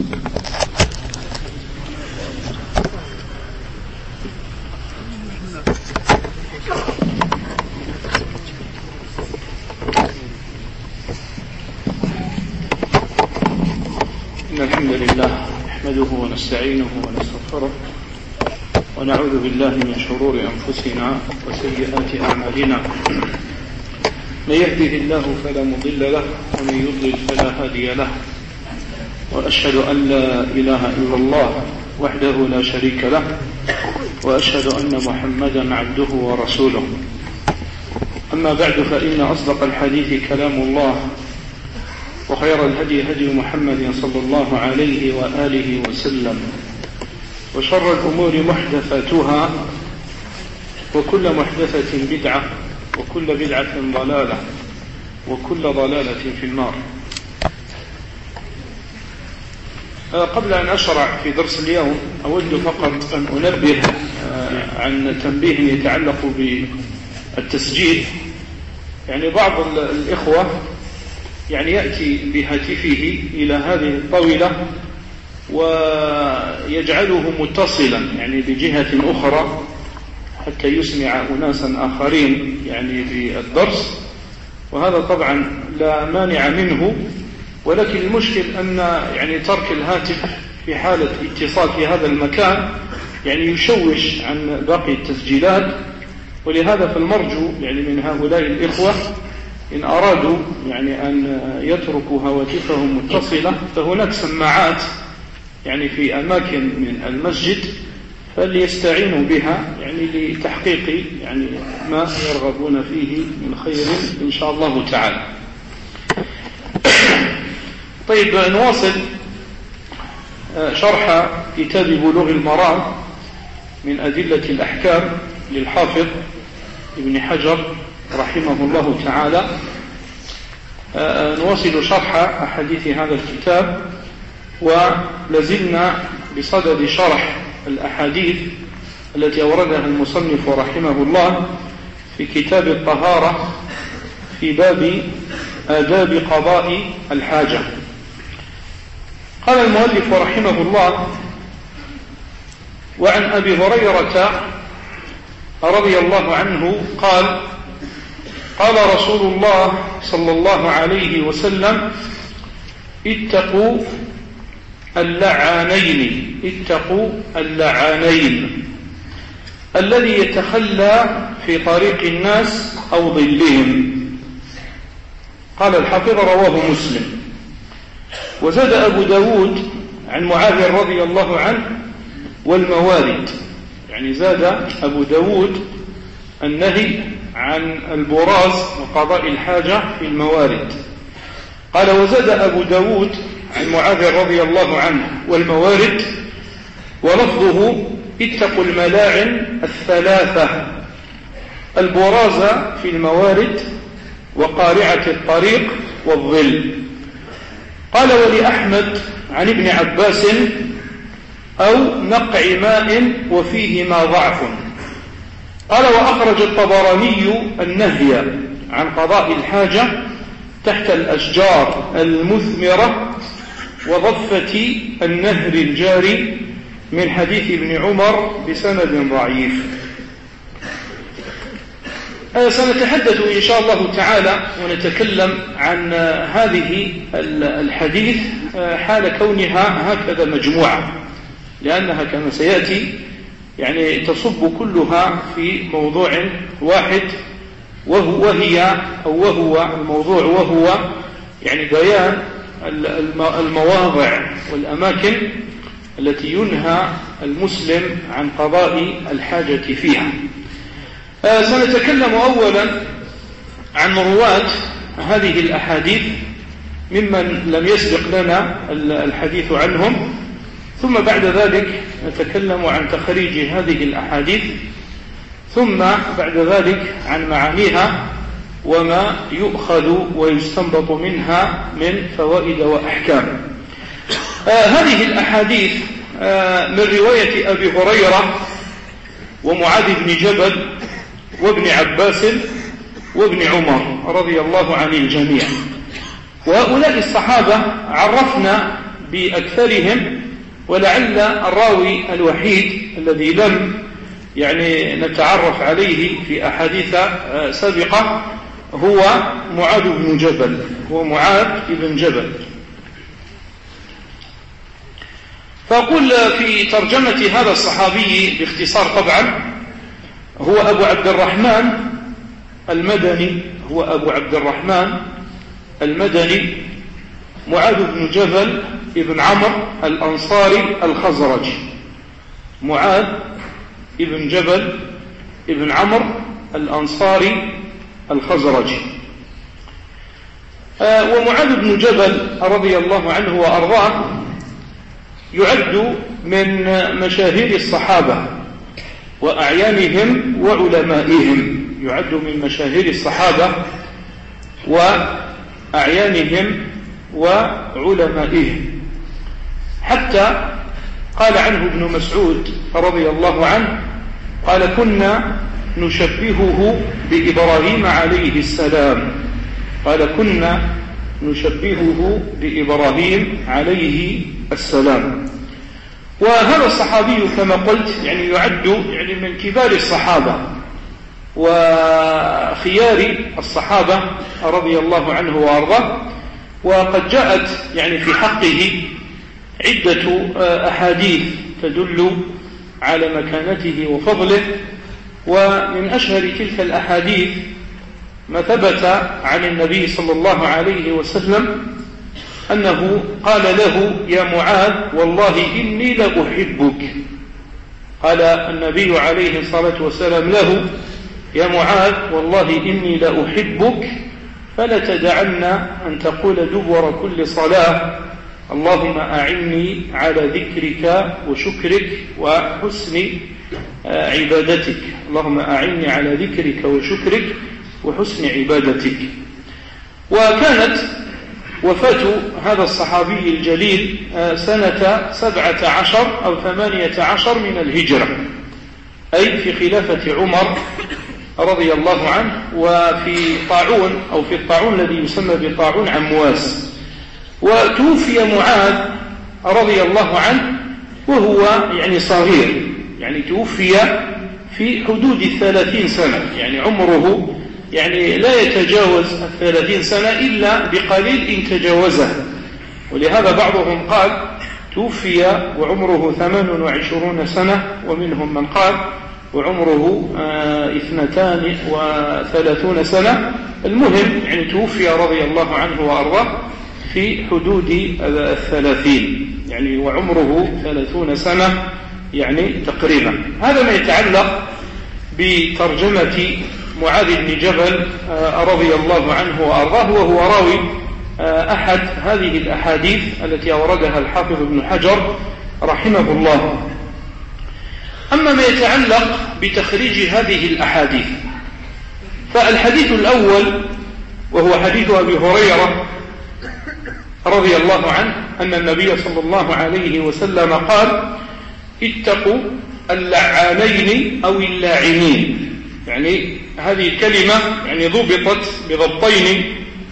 إن الحمد لله نحمده ونستعينه ونستغفره ونعوذ بالله من شرور أنفسنا وسيئات أعمالنا. من يهده الله فلا مضل له ومن يضلل فلا هادي له، وأشهد أن لا إله إلا الله وحده لا شريك له، وأشهد أن محمدا عبده ورسوله. أما بعد، فإن أصدق الحديث كلام الله، وخير الهدي هدي محمد صلى الله عليه وآله وسلم، وشر الأمور محدثاتها، وكل محدثة بدعة، وكل بدعة ضلالة، وكل ضلالة في النار. قبل أن أشرع في درس اليوم، أود فقط أن أنبه عن تنبيه يتعلق بالتسجيل. يعني بعض الإخوة يأتي بهاتفه إلى هذه الطاولة ويجعله متصلا بجهة أخرى حتى يسمع أناسا آخرين بالدرس، وهذا طبعا لا مانع منه، ولكن المشكل أن ترك الهاتف في حالة اتصال في هذا المكان يشوش عن باقي التسجيلات. ولهذا فالمرجو من هؤلاء الإخوة إن أرادوا أن يتركوا هواتفهم متصلة، فهناك سماعات في أماكن من المسجد فليستعينوا بها لتحقيق ما يرغبون فيه من خير إن شاء الله تعالى. طيب، نواصل شرح كتاب بلوغ المرام من أدلة الأحكام للحافظ ابن حجر رحمه الله تعالى. نواصل شرح أحاديث هذا الكتاب، ولازلنا بصدد شرح الأحاديث التي أوردها المصنف رحمه الله في كتاب الطهارة في باب آداب قضاء الحاجة. قال المؤلف رحمه الله: وعن أبي هريرة رضي الله عنه قال: قال رسول الله صلى الله عليه وسلم: اتقوا اللعانين الذي يتخلى في طريق الناس أو ظلهم. قال الحافظ: رواه مسلم. وزاد أبو داود عن معاذ رضي الله عنه: والموارد. زاد أبو داود النهي عن البراز وقضاء الحاجة في الموارد. قال: وزاد أبو داود عن معاذ رضي الله عنه: والموارد. ولفظه: اتقوا الملاعن الثلاثة، البراز في الموارد، وقارعة الطريق، والظل. قال: ولأحمد عن ابن عباس: أو نقع ماء وفيهما ضعف. قال: وأخرج الطبراني النهي عن قضاء الحاجة تحت الأشجار المثمرة وضفة النهر الجاري من حديث ابن عمر بسند ضعيف. سنتحدث إن شاء الله تعالى ونتكلم عن هذه الحديث حال كونها هكذا مجموعة، لأنها كما سيأتي تصب كلها في موضوع واحد، وهو الموضوع، وهو بيان المواضع والأماكن التي ينهى المسلم عن قضاء الحاجة فيها. سنتكلم أولا عن رواة هذه الأحاديث ممن لم يسبق لنا الحديث عنهم، ثم بعد ذلك نتكلم عن تخريج هذه الأحاديث، ثم بعد ذلك عن معانيها وما يؤخذ ويستنبط منها من فوائد وأحكام. هذه الأحاديث من رواية أبي هريرة ومعاذ بن جبل وابن عباس وابن عمر رضي الله عن الجميع. وهؤلاء الصحابة عرفنا بأكثرهم، ولعل الراوي الوحيد الذي لم نتعرف عليه في أحاديث سابقة هو معاذ بن جبل، هو معاذ بن جبل. فأقول في ترجمة هذا الصحابي باختصار طبعا، هو أبو عبد الرحمن المدني، هو أبو عبد الرحمن المدني معاذ بن جبل ابن عمرو الأنصاري الخزرجي، معاذ ابن جبل ابن عمرو الأنصاري الخزرجي. ومعاذ بن جبل رضي الله عنه وأرضاه يعد من مشاهير الصحابة وأعيانهم وعلمائهم، يعد من مشاهير الصحابة وأعيانهم وعلمائهم، حتى قال عنه ابن مسعود رضي الله عنه قال: كنا نشبهه بإبراهيم عليه السلام، قال: كنا نشبهه بإبراهيم عليه السلام. وهذا الصحابي كما قلت يعد من كبار الصحابة وخيار الصحابة رضي الله عنه وأرضاه. وقد جاءت في حقه عدة أحاديث تدل على مكانته وفضله، ومن أشهر تلك الأحاديث ما ثبت عن النبي صلى الله عليه وسلم أنه قال له: يا معاذ والله إني لأحبك. قال النبي عليه الصلاة والسلام له: يا معاذ والله إني لأحبك، فلتدعن أن تقول دبر كل صلاة: اللهم أعني على ذكرك وشكرك وحسن عبادتك، اللهم أعني على ذكرك وشكرك وحسن عبادتك. وكانت وفاة هذا الصحابي الجليل سنة 17 أو 18 من الهجرة، أي في خلافة عمر رضي الله عنه، وفي طاعون أو في الطاعون الذي يسمى بطاعون عمواس. وتوفي معاذ رضي الله عنه وهو صغير، توفي في حدود 30 سنة، عمره لا يتجاوز 30 سنة إلا بقليل إن تجاوزه. ولهذا بعضهم قال توفي وعمره 28 سنة، ومنهم من قال وعمره 32 سنة. المهم توفي رضي الله عنه وأرضاه في حدود 30، وعمره 30 سنة تقريبا. هذا ما يتعلق بترجمة معاذ بن جبل رضي الله عنه وأرضاه، وهو راوي أحد هذه الأحاديث التي أوردها الحافظ ابن حجر رحمه الله. أما ما يتعلق بتخريج هذه الأحاديث، فالحديث الأول وهو حديث أبي هريرة رضي الله عنه أن النبي صلى الله عليه وسلم قال: اتقوا اللعانين أو اللاعنين. هذه الكلمة ضبطت بضبطين،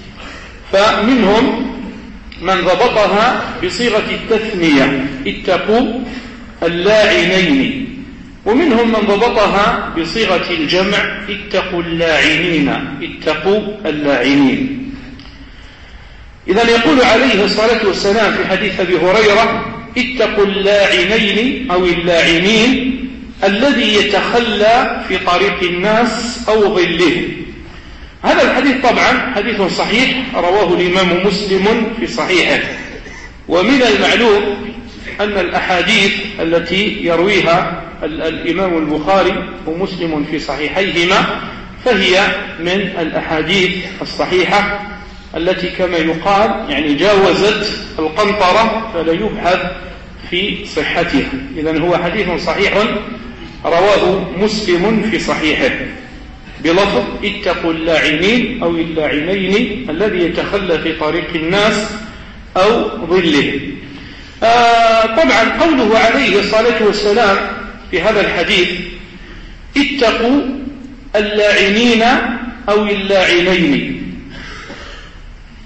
فمنهم من ضبطها بصيغة التثنية: اتقوا اللاعنين، ومنهم من ضبطها بصيغة الجمع: اتقوا اللاعنين، اتقوا اللاعنين. إذن يقول عليه الصلاة والسلام في حديث أبي هريرة: اتقوا اللاعنين أو اللاعنين الذي يتخلى في طريق الناس أو ظلهم. هذا الحديث طبعا حديث صحيح رواه الإمام مسلم في صحيحه. ومن المعلوم أن الأحاديث التي يرويها الإمام البخاري ومسلم في صحيحيهما فهي من الأحاديث الصحيحة التي كما يقال جاوزت القنطرة فلا يبحث في صحتها. إذن هو حديث صحيح رواه مسلم في صحيحه بلفظ: اتقوا اللاعنين أو اللاعنين الذي يتخلى في طريق الناس أو ظلهم. طبعا قوله عليه الصلاة والسلام في هذا الحديث: اتقوا اللاعنين أو اللاعنين،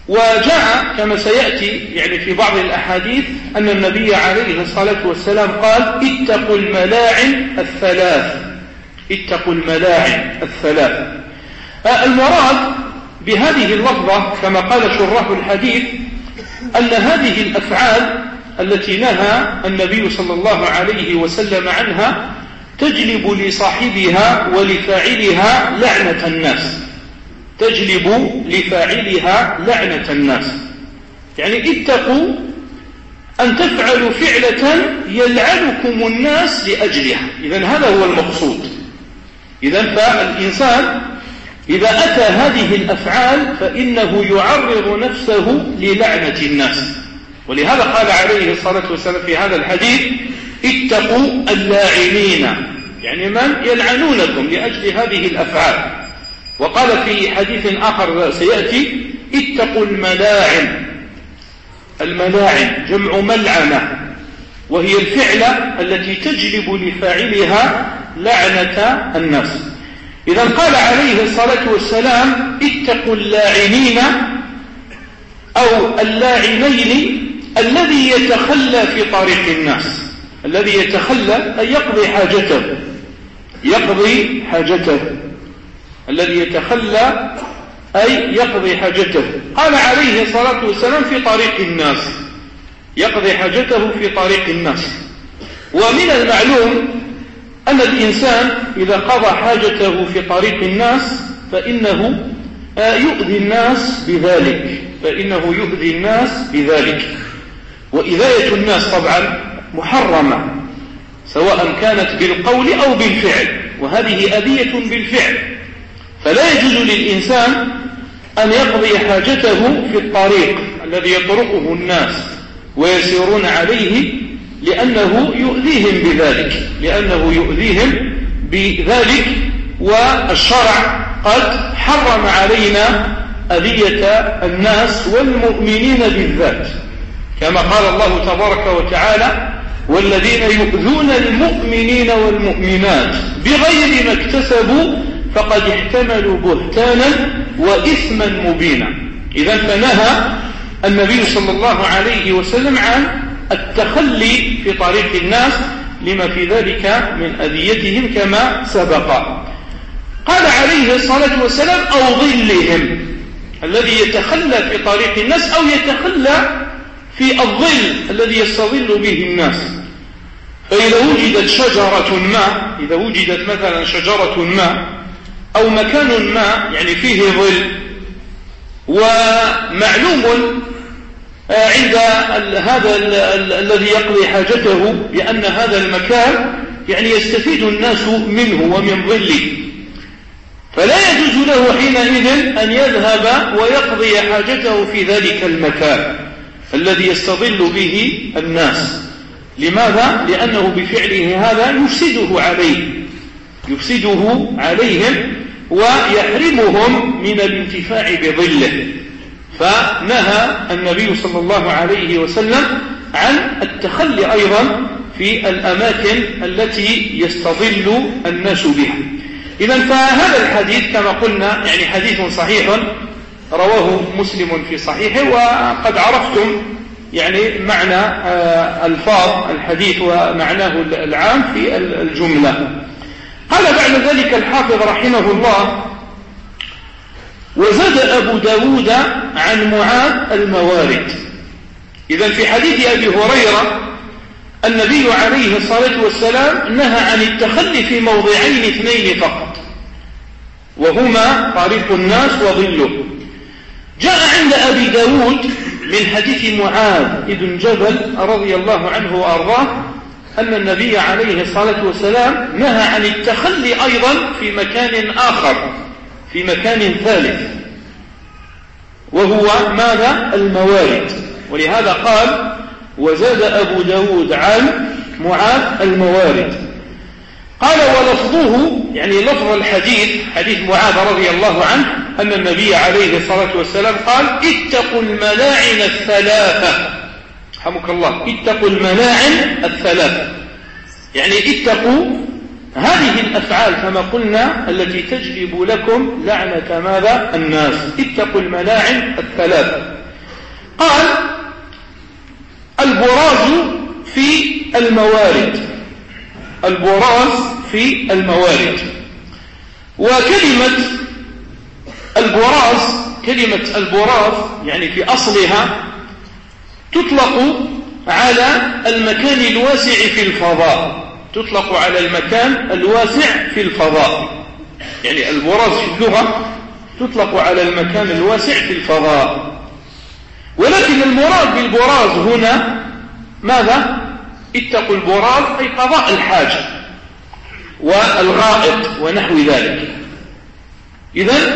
وجاء كما سيأتي يعني في بعض الأحاديث أن النبي عليه الصلاة والسلام قال اتقوا الملاعن الثلاث. اتقوا الملاعن الثلاث. المراد بهذه اللفظة كما قال شراح الحديث أن هذه الأفعال التي نهى النبي صلى الله عليه وسلم عنها تجلب لصاحبها ولفاعلها لعنة الناس. تجلب لفاعلها لعنة الناس، يعني اتقوا أن تفعلوا فعلة يلعنكم الناس لأجلها. إذن هذا هو المقصود. إذن فالإنسان إذا أتى هذه الأفعال فإنه يعرض نفسه للعنة الناس. ولهذا قال عليه الصلاة والسلام في هذا الحديث اتقوا اللاعنين، يعني من يلعنونكم لأجل هذه الأفعال. وقال في حديث آخر سيأتي اتقوا الملاعن. الملاعن جمع ملعنة، وهي الفعلة التي تجلب لفاعلها لعنة الناس. إذا قال عليه الصلاة والسلام اتقوا اللاعنين أو اللاعنين الذي يتخلى في طريق الناس. الذي يتخلى أي يقضي حاجته، يقضي حاجته. الذي يتخلى أي يقضي حاجته. قال عليه الصلاة والسلام في طريق الناس، يقضي حاجته في طريق الناس. ومن المعلوم أن الإنسان إذا قضى حاجته في طريق الناس فإنه يؤذي الناس بذلك، فإنه يؤذي الناس بذلك. وإذاية الناس طبعا محرمة سواء كانت بالقول أو بالفعل، وهذه أذية بالفعل. فلا يجوز للإنسان أن يقضي حاجته في الطريق الذي يطرقه الناس ويسيرون عليه، لأنه يؤذيهم بذلك، لأنه يؤذيهم بذلك. والشرع قد حرم علينا أذية الناس والمؤمنين بالذات، كما قال الله تبارك وتعالى والذين يؤذون المؤمنين والمؤمنات بغير ما اكتسبوا فقد احتملوا بهتانا وإثما مبينا. إذن فنهى النبي صلى الله عليه وسلم عن التخلي في طريق الناس لما في ذلك من أذيتهم كما سبق. قال عليه الصلاة والسلام أو ظلهم، الذي يتخلى في طريق الناس أو يتخلى في الظل الذي يستظل به الناس. فإذا وجدت شجرة ما، إذا وجدت مثلا شجرة ما أو مكان ما يعني فيه ظل، ومعلوم عند هذا الذي يقضي حاجته بأن هذا المكان يعني يستفيد الناس منه ومن ظله، فلا يجوز له حينئذ أن يذهب ويقضي حاجته في ذلك المكان الذي يستظل به الناس. لماذا؟ لأنه بفعله هذا يفسده عليهم ويحرمهم من الانتفاع بظله. فنهى النبي صلى الله عليه وسلم عن التخلي أيضا في الأماكن التي يستظل الناس بها. إذن فهذا الحديث كما قلنا يعني حديث صحيح رواه مسلم في صحيحه، وقد عرفتم يعني معنى ألفاظ الحديث ومعناه العام في الجملة. قال بعد ذلك الحافظ رحمه الله وزاد أبو داود عن معاذ الموارد. إذن في حديث أبي هريرة النبي عليه الصلاة والسلام نهى عن التخلي في موضعين اثنين فقط، وهما طريق الناس وظله. جاء عند أبي داود من حديث معاذ بن جبل رضي الله عنه وأرضاه أن النبي عليه الصلاة والسلام نهى عن التخلي أيضا في مكان آخر، في مكان ثالث، وهو ماذا؟ الموارد. ولهذا قال وزاد أبو داود عن معاذ الموارد. قال ولفظه يعني لفظ الحديث حديث معاذ رضي الله عنه أن النبي عليه الصلاة والسلام قال اتقوا الملاعن الثلاثة. رحمك الله، اتقوا الملاعن الثلاثة، يعني اتقوا هذه الأفعال كما قلنا التي تجلب لكم لعنة ماذا؟ الناس. اتقوا الملاعن الثلاثة. قال البراز في الموارد، البراز في الموارد. وكلمة البراز، كلمة البراز يعني في أصلها تطلق على المكان الواسع في الفضاء، تطلق على المكان الواسع في الفضاء. يعني البراز في اللغة تطلق على المكان الواسع في الفضاء، ولكن المراد بالبراز هنا ماذا؟ اتقوا البراز أي قضاء الحاجة والغائط ونحو ذلك. إذن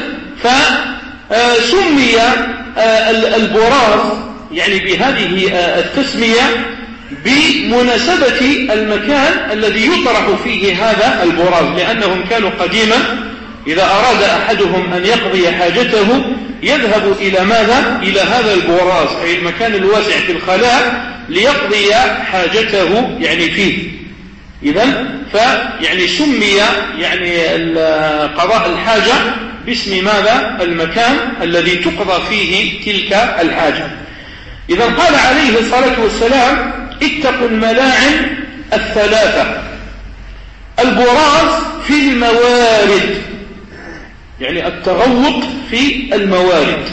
فسمي البراز يعني بهذه التسمية بمناسبة المكان الذي يطرح فيه هذا البراز، لأنهم كانوا قديما إذا أراد أحدهم أن يقضي حاجته يذهب إلى ماذا؟ إلى هذا البراز أي المكان الواسع في الخلاء ليقضي حاجته يعني فيه. إذن فيعني سمي يعني قضاء الحاجة باسم ماذا؟ المكان الذي تقضى فيه تلك الحاجة. إذا قال عليه الصلاة والسلام اتقوا الملاعن الثلاثة. البراز في الموارد يعني التغوط في الموارد.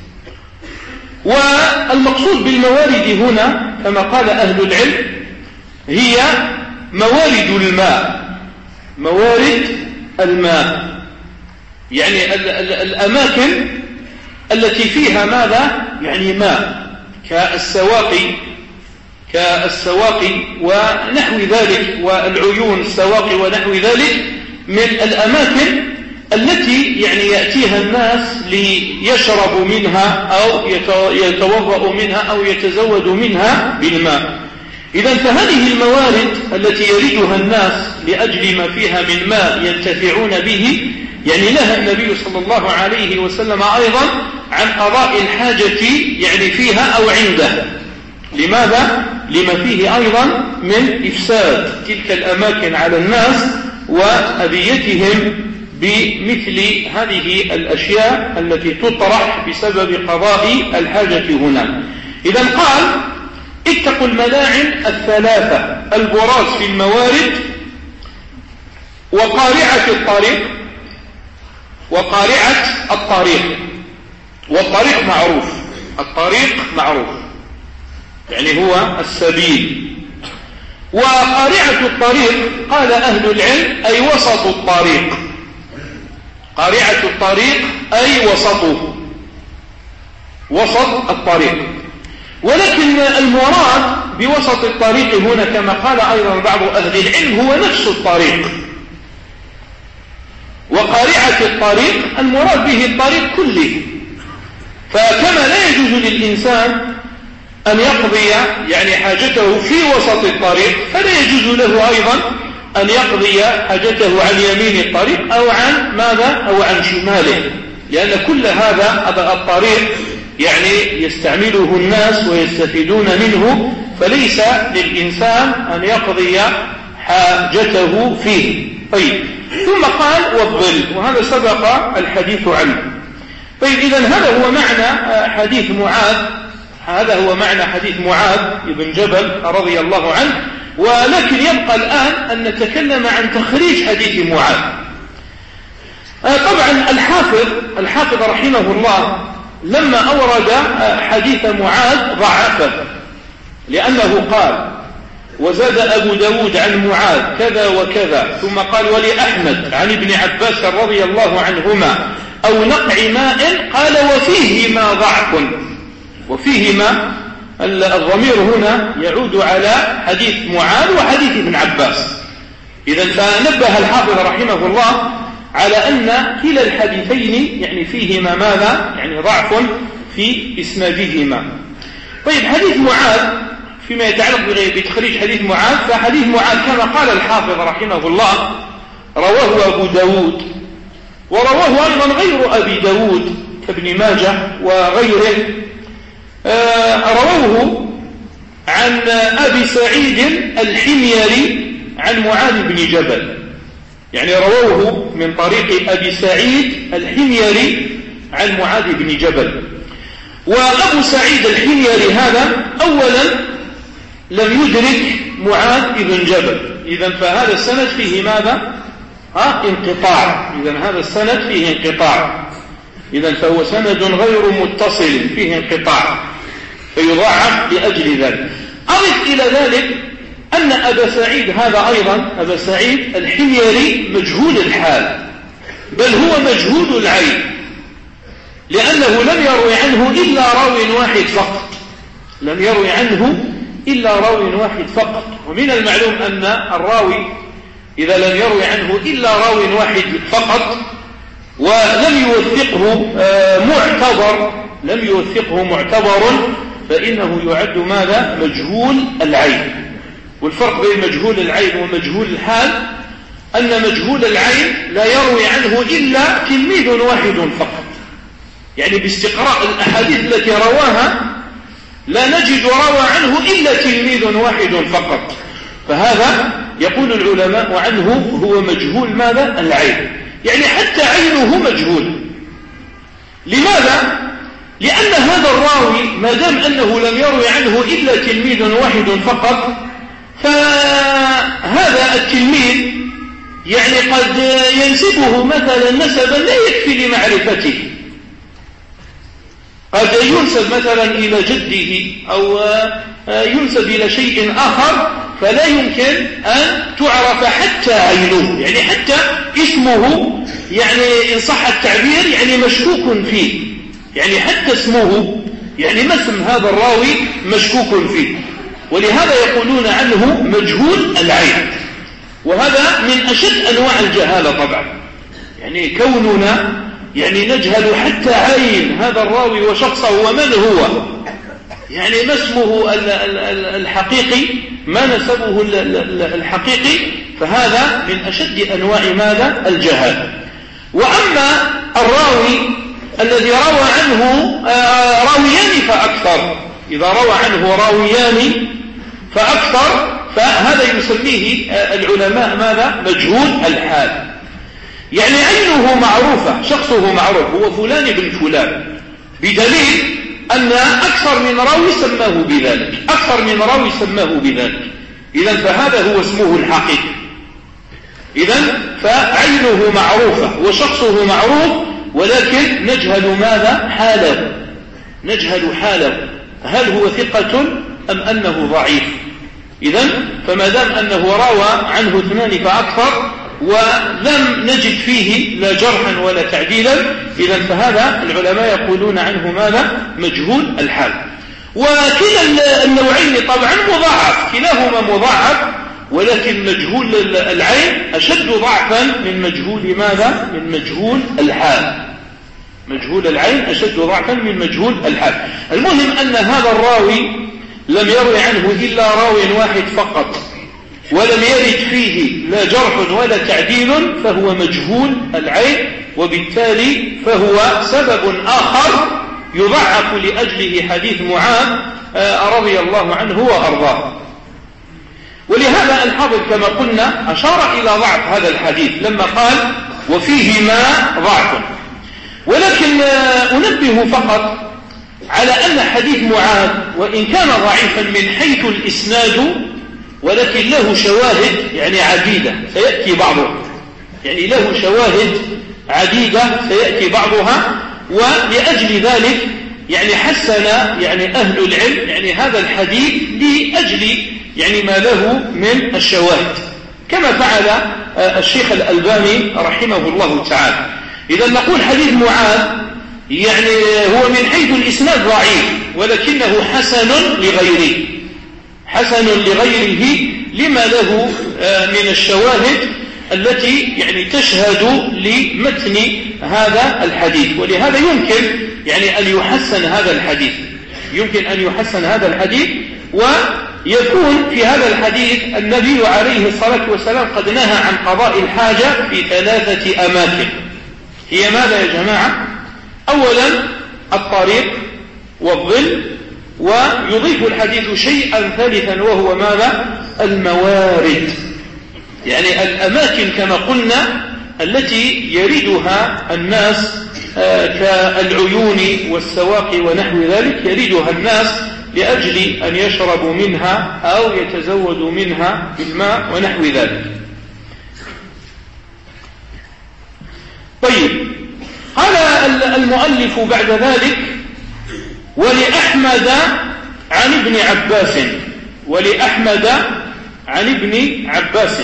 والمقصود بالموارد هنا كما قال أهل العلم هي موارد الماء، موارد الماء يعني الأماكن التي فيها ماذا؟ يعني ماء كالسواقي ونحو ذلك، والعيون السواقي ونحو ذلك من الأماكن التي يعني يأتيها الناس ليشربوا منها أو يتوضأوا منها أو يتزودوا منها بالماء. إذن فهذه الموارد التي يردها الناس لأجل ما فيها من ماء ينتفعون به يعني نهى النبي صلى الله عليه وسلم أيضا عن قضاء الحاجة يعني فيها أو عنده. لماذا؟ لما فيه أيضا من إفساد تلك الأماكن على الناس وأذيتهم بمثل هذه الأشياء التي تطرح بسبب قضاء الحاجة هنا. إذن قال اتقوا الملاعن الثلاثة: البراز في الموارد، وقارعة الطريق. وقارعة الطريق، والطريق معروف، الطريق معروف يعني هو السبيل. وقارعة الطريق قال أهل العلم أي وسط الطريق، قارعة الطريق أي وسطه، وسط الطريق. ولكن المراد بوسط الطريق هنا كما قال أيضا بعض أهل العلم هو نفس الطريق. وقارعة الطريق المراد به الطريق كله، فكما لا يجوز للإنسان أن يقضي يعني حاجته في وسط الطريق، فلا يجوز له أيضا أن يقضي حاجته عن يمين الطريق أو عن ماذا؟ أو عن شماله، لأن كل هذا الطريق يعني يستعمله الناس ويستفيدون منه، فليس للإنسان أن يقضي حاجته فيه. طيب، ثم قال والظل، وهذا سبق الحديث عنه. طيب، إذن هذا هو معنى حديث معاذ، هذا هو معنى حديث معاذ بن جبل رضي الله عنه. ولكن يبقى الآن أن نتكلم عن تخريج حديث معاذ. طبعا الحافظ رحمه الله لما أورد حديث معاذ ضعفه، لأنه قال وزاد أبو داود عن معاذ كذا وكذا، ثم قال ولأحمد عن ابن عباس رضي الله عنهما أو نقع ماء، قال وفيهما ضعف. وفيهما الضمير هنا يعود على حديث معاذ وحديث ابن عباس. إذن فنبه الحافظ رحمه الله على أن كلا الحديثين يعني فيهما ماذا؟ يعني ضعف في إسنادهما. طيب، حديث معاذ فيما يتعلق بتخريج حديث معاذ، فحديث معاذ كما قال الحافظ رحمه الله رواه أبو داود، ورواه أيضا غير أبي داود كابن ماجه وغيره، رووه عن أبي سعيد الحميري عن معاذ بن جبل. يعني رووه من طريق أبي سعيد الحميري عن معاذ بن جبل. وأبو سعيد الحميري هذا أولا لم يدرك معاذ بن جبل، إذن فهذا السند فيه ماذا؟ انقطاع. إذن هذا السند فيه انقطاع، إذن فهو سند غير متصل فيه انقطاع فيضاعف لأجل ذلك. أضف إلى ذلك أن أبا سعيد هذا أيضا أبا سعيد الحميري مجهول الحال، بل هو مجهول العين، لأنه لم يروي عنه إلا راو واحد فقط، لم يروي عنه إلا راو واحد فقط. ومن المعلوم أن الراوي إذا لم يروي عنه إلا راو واحد فقط ولم يوثقه معتبر فإنه يعد ماذا؟ مجهول العين. والفرق بين مجهول العين ومجهول الحال أن مجهول العين لا يروي عنه إلا تلميذ واحد فقط، يعني باستقراء الأحاديث التي رواها لا نجد روى عنه إلا تلميذ واحد فقط، فهذا يقول العلماء عنه هو مجهول ماذا؟ العين، يعني حتى عينه مجهول. لماذا؟ لأن هذا الراوي ما دام أنه لم يروي عنه إلا تلميذ واحد فقط، فهذا التلميذ يعني قد ينسبه مثلا نسبا لا يكفي لمعرفته، قد ينسب مثلا إلى جده أو ينسب إلى شيء آخر فلا يمكن أن تعرف حتى عينه، يعني حتى اسمه، يعني إن صح التعبير يعني مشكوك فيه، يعني حتى اسمه يعني ما اسم هذا الراوي مشكوك فيه، ولهذا يقولون عنه مجهول العين. وهذا من أشد أنواع الجهالة طبعا، يعني كوننا يعني نجهل حتى عين هذا الراوي وشخصه ومن هو، يعني ما اسمه الحقيقي، ما نسبه الحقيقي، فهذا من أشد أنواع ماذا؟ الجهالة. وأما الراوي الذي روى عنه راويان فأكثر، إذا روى عنه راويان فأكثر فهذا يسميه العلماء ماذا؟ مجهول الحال، يعني عينه معروفة، شخصه معروف، هو فلان بن فلان، بدليل أن أكثر من راوي سماه بذلك، أكثر من راوي سماه بذلك، إذن فهذا هو اسمه الحقيقي. إذن فعينه معروفة وشخصه معروف، ولكن نجهل ماذا؟ حاله، نجهل حاله، هل هو ثقة أم أنه ضعيف. إذن فما دام أنه روى عنه اثنان فأكثر ولم نجد فيه لا جرحا ولا تعديلا، إذن فهذا العلماء يقولون عنه ماذا؟ مجهول الحال. وكلا النوعين طبعا مضاعف، كلاهما مضاعف، ولكن مجهول العين أشد ضعفا من مجهول ماذا؟ من مجهول الحال. مجهول العين أشد ضعفا من مجهول الحال. المهم أن هذا الراوي لم يروي عنه إلا راوي واحد فقط، ولم يرد فيه لا جرح ولا تعديل، فهو مجهول العين، وبالتالي فهو سبب آخر يضعف لأجله حديث معاذ رضي الله عنه وأرضاه. ولهذا الحافظ كما قلنا أشار إلى ضعف هذا الحديث لما قال وفيهما ضعف. ولكن أنبه فقط على أن حديث معاذ وإن كان ضعيفا من حيث الإسناد، ولكن له شواهد يعني عديدة سيأتي بعضها، يعني له شواهد عديدة سيأتي بعضها، ولأجل ذلك يعني حسن يعني أهل العلم يعني هذا الحديث لأجل يعني ما له من الشواهد، كما فعل الشيخ الألباني رحمه الله تعالى. إذا نقول حديث معاذ يعني هو من حيث الإسناد ضعيف، ولكنه حسن لغيره، حسن لغيره لما له من الشواهد التي يعني تشهد لمتن هذا الحديث. ولهذا يمكن يعني أن يحسن هذا الحديث، يمكن أن يحسن هذا الحديث، ويكون في هذا الحديث النبي عليه الصلاة والسلام قد نهى عن قضاء الحاجة في 3 أماكن. هي ماذا يا جماعة؟ أولا الطريق والظل، ويضيف الحديث شيئا ثالثا وهو ماذا؟ الموارد. يعني الأماكن كما قلنا التي يريدها الناس كالعيون والسواقي ونحو ذلك، يريدها الناس لأجل أن يشربوا منها أو يتزودوا منها بالماء ونحو ذلك. طيب، قال المؤلف بعد ذلك: ولأحمد عن ابن عباس. ولأحمد عن ابن عباس.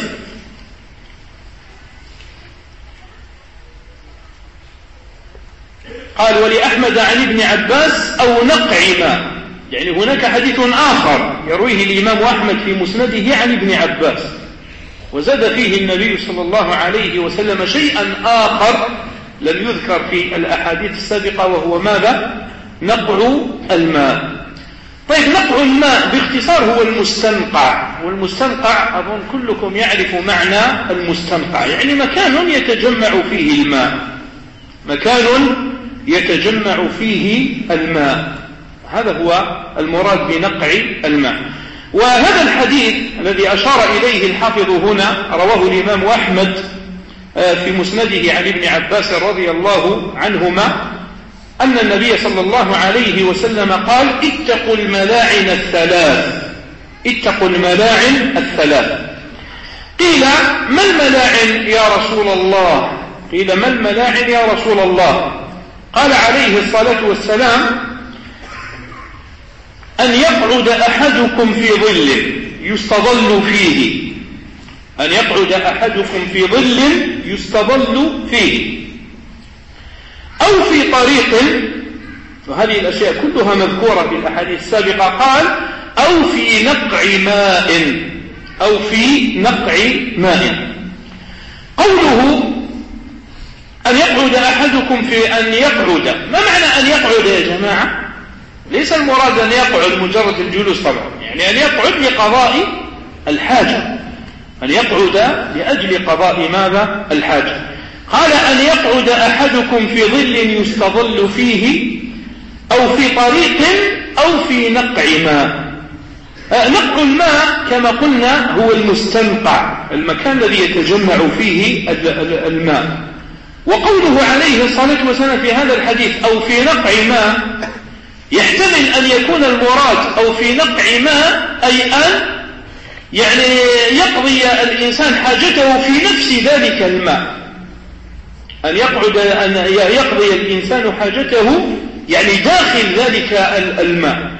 قال: ولأحمد عن ابن عباس أو نقع ماء. يعني هناك حديث آخر يرويه الإمام أحمد في مسنده عن ابن عباس، وزاد فيه النبي صلى الله عليه وسلم شيئا آخر لم يذكر في الأحاديث السابقة، وهو ماذا؟ نقع الماء. طيب، نقع الماء باختصار هو المستنقع، والمستنقع أظن كلكم يعرف معنى المستنقع، يعني مكان يتجمع فيه الماء، مكان يتجمع فيه الماء، هذا هو المراد بنقع الماء. وهذا الحديث الذي أشار إليه الحافظ هنا رواه الإمام أحمد في مسنده عن ابن عباس رضي الله عنهما أن النبي صلى الله عليه وسلم قال: اتقوا الملاعن الثلاث. اتقوا الملاعن الثلاث. قيل: ما الملاعن يا رسول الله؟ قيل: ما الملاعن يا رسول الله؟ قال عليه الصلاة والسلام: أن يقعد أحدكم في ظل يستظل فيه. أن يقعد أحدكم في ظل يستظل فيه، أو في طريق، وهذه الأشياء كلها مذكورة في الأحاديث السابقة. قال: أو في نقع ماء. أو في نقع ماء. قوله أن يقعد أحدكم في أن يقعد، ما معنى أن يقعد يا جماعة؟ ليس المراد أن يقعد مجرد الجلوس طبعا، يعني أن يقعد لقضاء الحاجة، أن يقعد لأجل قضاء ماذا؟ الحاجة. قال: أن يقعد أحدكم في ظل يستظل فيه، أو في طريق، أو في نقع ماء. نقع الماء كما قلنا هو المستنقع، المكان الذي يتجمع فيه الماء. وقوله عليه الصلاة والسلام في هذا الحديث أو في نقع ماء، يحتمل أن يكون المراد أو في نقع ماء أي أن يعني يقضي الإنسان حاجته في نفس ذلك الماء، أن يقضي الإنسان حاجته يعني داخل ذلك الماء.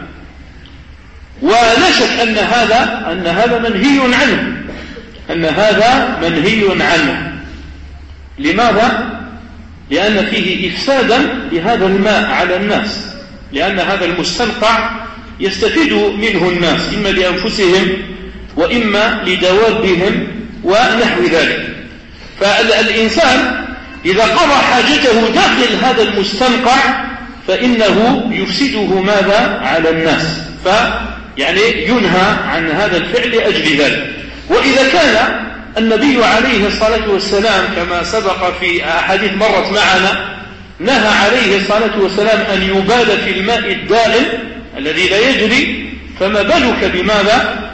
ولا شك أن هذا منهي عنه، أن هذا منهي عنه. لماذا؟ لأن فيه إفسادا لهذا الماء على الناس، لأن هذا المستنقع يستفيد منه الناس إما لأنفسهم وإما لدوابهم ونحو ذلك. فالإنسان إذا قضى حاجته داخل هذا المستنقع فإنه يفسده ماذا؟ على الناس، فيعني ينهى عن هذا الفعل لأجل ذلك. وإذا كان النبي عليه الصلاة والسلام كما سبق في أحاديث مرت معنا نهى عليه الصلاة والسلام أن يبال في الماء الدائم الذي لا يجري، فما بالك بماذا؟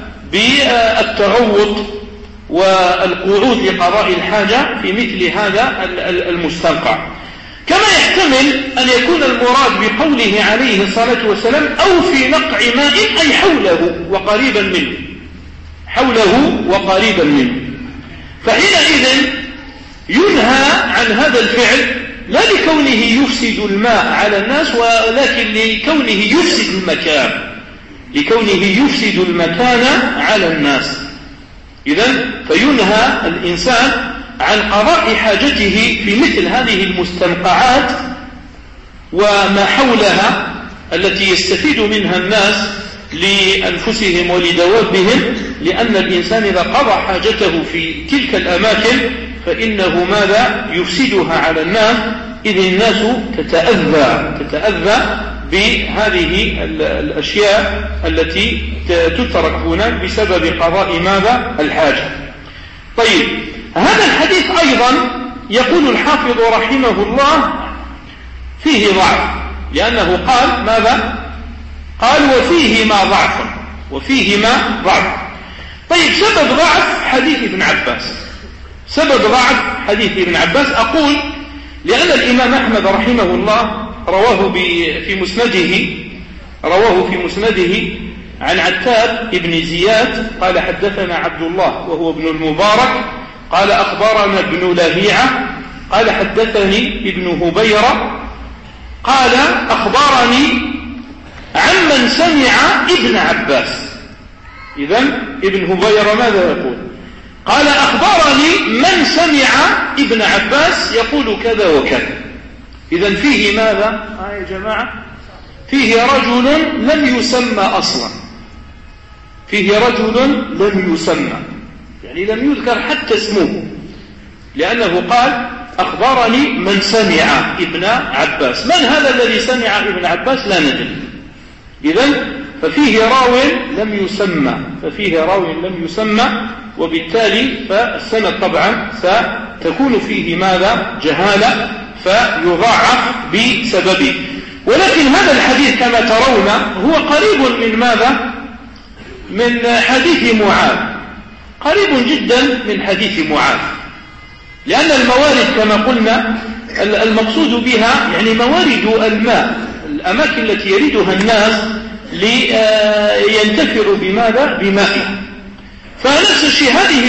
بالتغوط والقعود لقضاء الحاجة في مثل هذا المستنقع. كما يحتمل أن يكون المراد بقوله عليه الصلاة والسلام أو في نقع ماء أي حوله وقريبا منه، حوله وقريبا منه. فحينئذ ينهى عن هذا الفعل لا لكونه يفسد الماء على الناس، ولكن لكونه يفسد المكان، لكونه يفسد المكان على الناس. إذن فينهى الإنسان عن قضاء حاجته في مثل هذه المستنقعات وما حولها التي يستفيد منها الناس لأنفسهم ولدوابهم، لأن الإنسان إذا قضى حاجته في تلك الأماكن فإنه ماذا؟ يفسدها على الناس، إذ الناس تتأذى بهذه الأشياء التي تترك هناك بسبب قضاء ماذا؟ الحاجة. طيب، هذا الحديث أيضا يقول الحافظ رحمه الله فيه ضعف، لأنه قال ماذا؟ قال وفيهما ضعف، وفيهما ضعف. طيب سبب ضعف حديث ابن عباس، سبب ضعف حديث ابن عباس أقول لأن الإمام أحمد رحمه الله رواه في مسنده عن عتاب بن زياد قال حدثنا عبد الله وهو ابن المبارك قال أخبرنا ابن لهيعة قال حدثني ابن هبيرة قال أخبرني عمن سمع ابن عباس. إذن ابن هبيرة ماذا يقول؟ قال أخبرني من سمع ابن عباس يقول كذا وكذا. إذن فيه ماذا يا جماعة؟ فيه رجل لم يسمى أصلا، فيه رجل لم يسمى، يعني لم يذكر حتى اسمه، لأنه قال أخبرني من سمع ابن عباس. من هذا الذي سمع ابن عباس؟ لا ندري. إذن ففيه راو لم يسمى، وبالتالي فالسند طبعا ستكون فيه ماذا؟ جهالة، فيضاعف بسببه. ولكن هذا الحديث كما ترون هو قريب من ماذا؟ من حديث معاذ، قريب جدا من حديث معاذ، لأن الموارد كما قلنا المقصود بها يعني موارد الماء، الأماكن التي يريدها الناس لينتفعوا بماذا؟ بمائها. فنفس الشيء هذه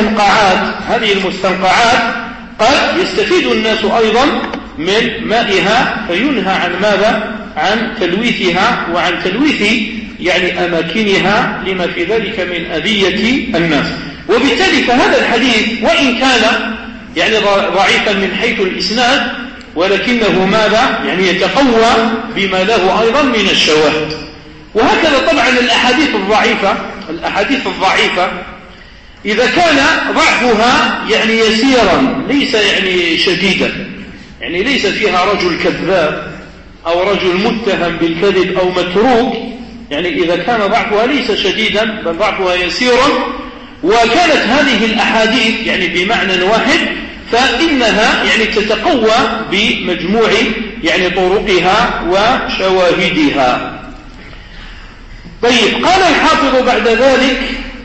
المستنقعات قد يستفيد الناس أيضا من مائها، فينهى عن ماذا؟ عن تلويثها وعن تلويث يعني أماكنها لما في ذلك من أذية الناس. وبالتالي فهذا الحديث وإن كان يعني ضعيفا من حيث الإسناد، ولكنه ماذا؟ يعني يتقوى بما له أيضا من الشواهد. وهكذا طبعا الأحاديث الضعيفة إذا كان ضعفها يعني يسيرا ليس يعني شديدا، يعني ليس فيها رجل كذاب أو رجل متهم بالكذب أو متروك، يعني إذا كان ضعفها ليس شديدا بل ضعفها يسيرا، وكانت هذه الأحاديث يعني بمعنى واحد، فإنها يعني تتقوى بمجموع يعني طرقها وشواهدها. طيب قال الحافظ بعد ذلك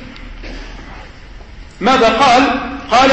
ماذا قال؟ قال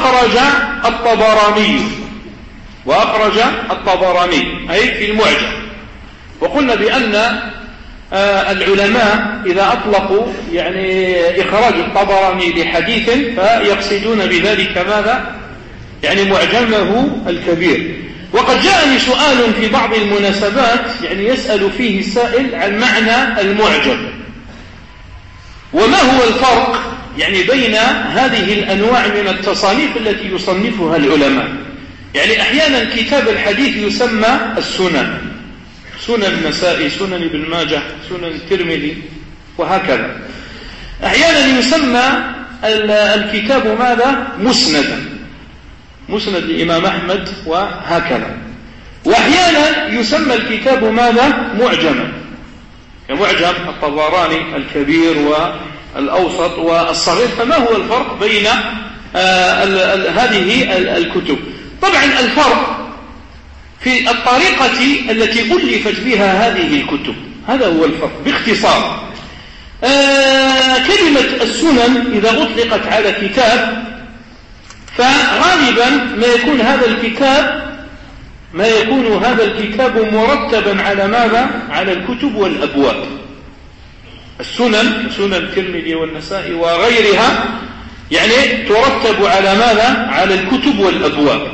وأخرج الطبراني أي في المعجم. وقلنا بأن العلماء إذا أطلقوا يعني إخراج الطبراني لحديث فيقصدون بذلك ماذا؟ يعني معجمه الكبير. وقد جاءني سؤال في بعض المناسبات يعني يسأل فيه السائل عن معنى المعجم، وما هو الفرق يعني بين هذه الأنواع من التصانيف التي يصنفها العلماء. يعني أحيانا كتاب الحديث يسمى السنن، سنن النسائي، سنن ابن ماجه، سنن الترمذي، وهكذا. أحيانا يسمى الكتاب ماذا؟ مسند الإمام أحمد، وهكذا. وأحيانا يسمى الكتاب ماذا؟ معجما، كمعجم الطبراني الكبير والأوسط والصغير. فما هو الفرق بين هذه الكتب؟ طبعا الفرق في الطريقة التي ألفت بها هذه الكتب، هذا هو الفرق باختصار. كلمة السنن إذا أطلقت على كتاب فغالبا ما يكون هذا الكتاب مرتبا على ماذا؟ على الكتب والأبواب. السنن، سنن الترمذي والنسائي وغيرها، يعني ترتب على ماذا؟ على الكتب والأبواب.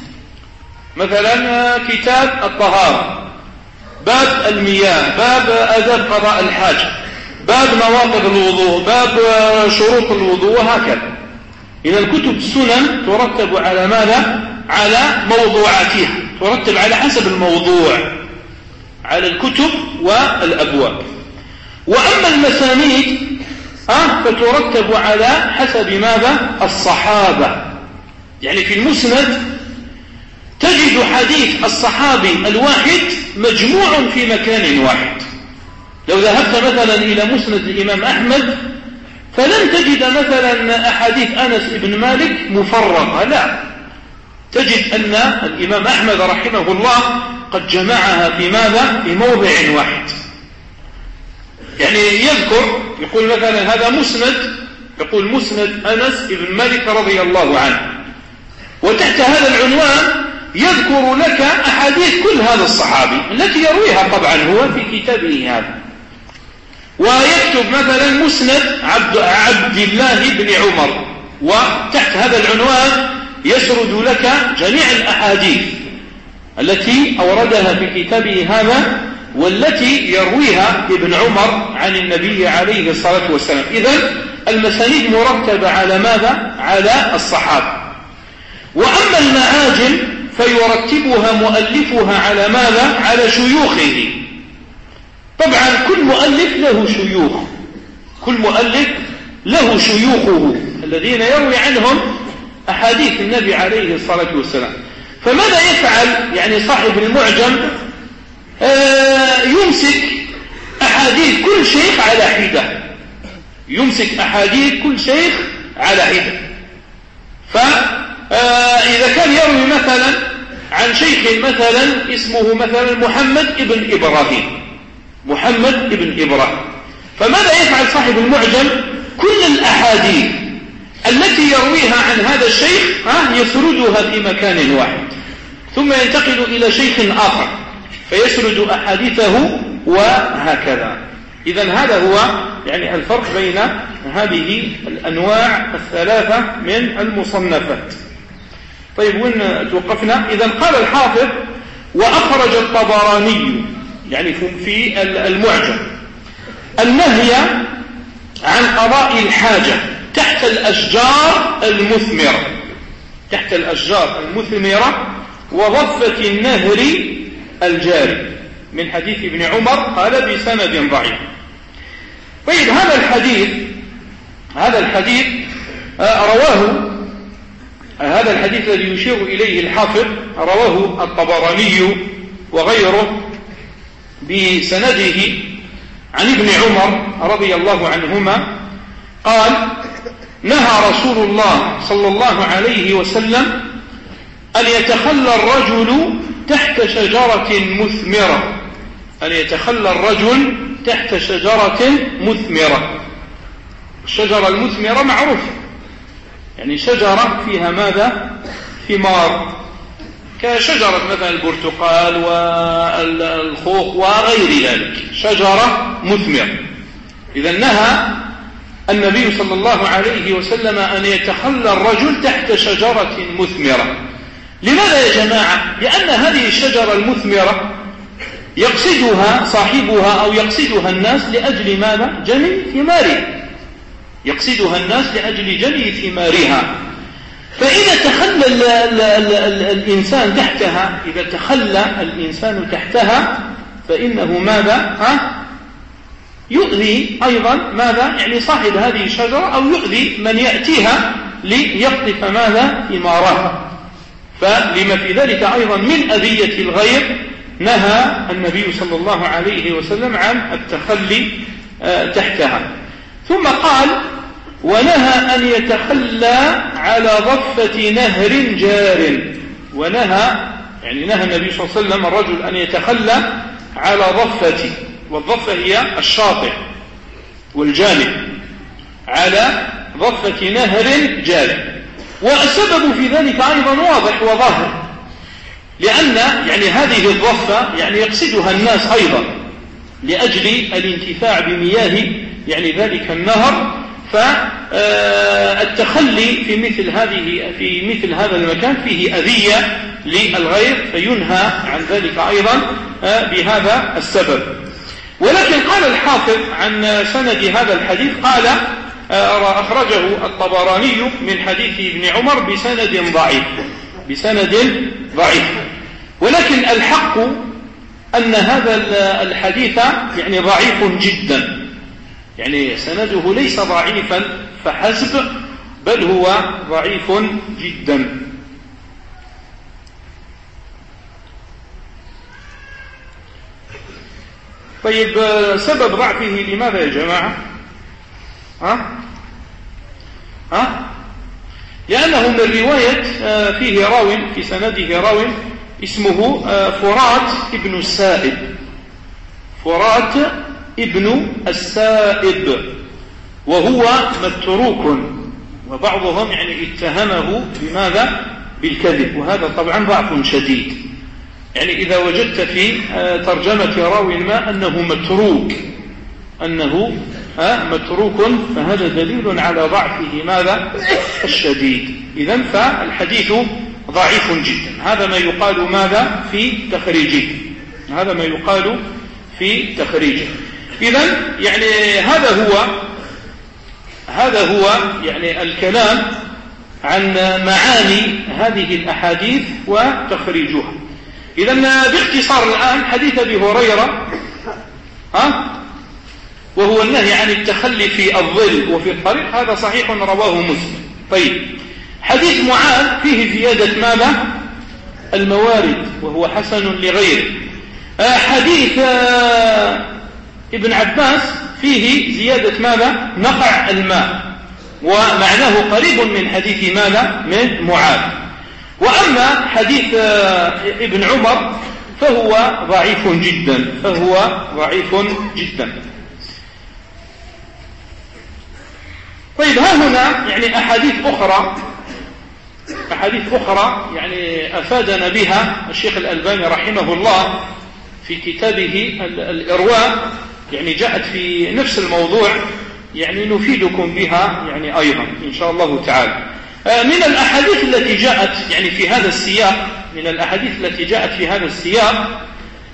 مثلا كتاب الطهارة، باب المياه، باب آداب قضاء الحاجة، باب نواقض الوضوء، باب شروط الوضوء، وهكذا. إذا الكتب السنن ترتب على ماذا؟ على موضوعاتها، ترتب على حسب الموضوع على الكتب والأبواب. وأما المسانيد فترتب على حسب ماذا؟ الصحابة. يعني في المسند تجد حديث الصحابي الواحد مجموع في مكان واحد. لو ذهبت مثلا إلى مسند الإمام أحمد فلن تجد مثلا أحاديث أنس بن مالك مفرقة، لا، تجد أن الإمام أحمد رحمه الله قد جمعها في ماذا؟ في موضع واحد. يعني يقول مثلا هذا مسند يقول مسند أنس بن مالك رضي الله عنه، وتحت هذا العنوان يذكر لك أحاديث كل هذا الصحابي التي يرويها طبعا هو في كتابه هذا، ويكتب مثلا مسند عبد الله بن عمر، وتحت هذا العنوان يسرد لك جميع الأحاديث التي أوردها في كتابه هذا والتي يرويها ابن عمر عن النبي عليه الصلاة والسلام. إذن المسانيد مرتبة على ماذا؟ على الصحابة. وأما المعاجم فيرتبها مؤلفها على ماذا؟ على شيوخه. طبعا كل مؤلف له شيوخ، كل مؤلف له شيوخه الذين يروي عنهم أحاديث النبي عليه الصلاة والسلام. فماذا يفعل يعني صاحب المعجم؟ يمسك أحاديث كل شيخ على حدة، يمسك أحاديث كل شيخ على حدة. فإذا كان يروي مثلا عن شيخ مثلا اسمه مثلا محمد ابن إبراهيم، محمد ابن إبراهيم، فماذا يفعل صاحب المعجم؟ كل الأحاديث التي يرويها عن هذا الشيخ يسردها في مكان واحد، ثم ينتقل إلى شيخ آخر فيسرد أحاديثه وهكذا. إذن هذا هو يعني الفرق بين هذه الأنواع الثلاثة من المصنفات. طيب وين توقفنا؟ إذن قال الحافظ وأخرج الطبراني يعني في المعجم النهي عن قضاء الحاجة تحت الأشجار المثمرة، تحت الأشجار المثمرة وضفة النهر الجاري، من حديث ابن عمر قال بسند ضعيف. طيب هذا الحديث رواه، هذا الحديث الذي يشير إليه الحافظ رواه الطبراني وغيره بسنده عن ابن عمر رضي الله عنهما قال نهى رسول الله صلى الله عليه وسلم أن يتخلى الرجل تحت شجرة مثمرة، أن يتخلى الرجل تحت شجرة مثمرة. الشجرة المثمرة معروفة، يعني شجرة فيها ماذا؟ ثمار، كشجرة مثلا البرتقال والخوخ وغير ذلك، شجرة مثمرة. إذا نهى النبي صلى الله عليه وسلم أن يتخلى الرجل تحت شجرة مثمرة. لماذا يا جماعة؟ لأن هذه الشجرة المثمرة يقصدها صاحبها أو يقصدها الناس لأجل ماذا؟ جني ثمارها، يقصدها الناس لأجل جني ثمارها. فإذا تخلى الإنسان تحتها، إذا تخلى الإنسان تحتها فإنه ماذا؟ يؤذي أيضا ماذا؟ يعني صاحب هذه الشجرة أو يؤذي من يأتيها ليقطف ماذا؟ ثمارها. فلما في ذلك أيضا من أذية الغير نهى النبي صلى الله عليه وسلم عن التخلي تحتها. ثم قال ونهى أن يتخلى على ضفة نهر جار، ونهى يعني نهى النبي صلى الله عليه وسلم الرجل أن يتخلى على ضفة، والضفة هي الشاطئ والجانب، على ضفة نهر جار. والسبب في ذلك أيضا واضح وظاهر، لأن يعني هذه الضفة يعني يقصدها الناس أيضا لأجل الانتفاع بمياه يعني ذلك النهر. فالتخلي في مثل هذا المكان فيه أذية للغير، فينهى عن ذلك أيضا بهذا السبب. ولكن قال الحافظ عن سند هذا الحديث قال أخرجه الطبراني من حديث ابن عمر بسند ضعيف. ولكن الحق أن هذا الحديث يعني ضعيف جدا، يعني سنده ليس ضعيفا فحسب، بل هو ضعيف جدا. طيب سبب ضعفه لماذا يا جماعة؟ لأنه من رواية فيه راو في سنده راو اسمه فرات ابن السائب، فرات ابن السائب، وهو متروك، وبعضهم يعني اتهمه بماذا؟ بالكذب، وهذا طبعا ضعف شديد. يعني إذا وجدت في ترجمة راوي ما أنه متروك فهذا دليل على ضعفه ماذا؟ الشديد. إذن فالحديث ضعيف جدا. هذا ما يقال ماذا؟ في تخريجه. إذن يعني هذا هو يعني الكلام عن معاني هذه الأحاديث وتخريجها. إذن باختصار الآن حديث أبي هريرة وهو النهي عن التخلي في الظل وفي الطريق، هذا صحيح رواه مسلم. طيب، حديث معاذ فيه زيادة ماذا؟ الموارد، وهو حسن لغيره. حديث ابن عباس فيه زيادة ماذا؟ نقع الماء، ومعناه قريب من حديث ماذا؟ من معاذ. وأما حديث ابن عمر فهو ضعيف جدا. طيب، ها هنا يعني أحاديث أخرى يعني أفادنا بها الشيخ الألباني رحمه الله في كتابه الإرواء، يعني جاءت في نفس الموضوع، يعني نفيدكم بها يعني أيضا إن شاء الله تعالى. من الأحاديث التي جاءت يعني في هذا السياق،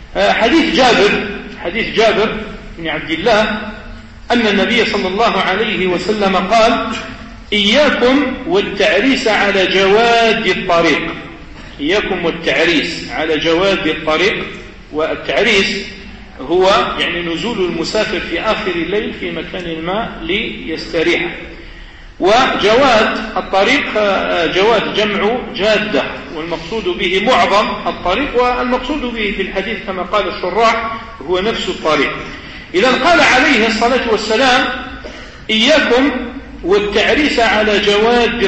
حديث جابر بن عبد الله أن النبي صلى الله عليه وسلم قال: إياكم والتعريس على جواد الطريق. إياكم والتعريس على جواد الطريق. والتعريس هو يعني نزول المسافر في آخر الليل في مكان ما ليستريح. وجواد الطريق جواد جمع جادة، والمقصود به معظم الطريق، والمقصود به في الحديث كما قال الشراح هو نفس الطريق. إذا قال عليه الصلاة والسلام: إياكم والتعريس على جواد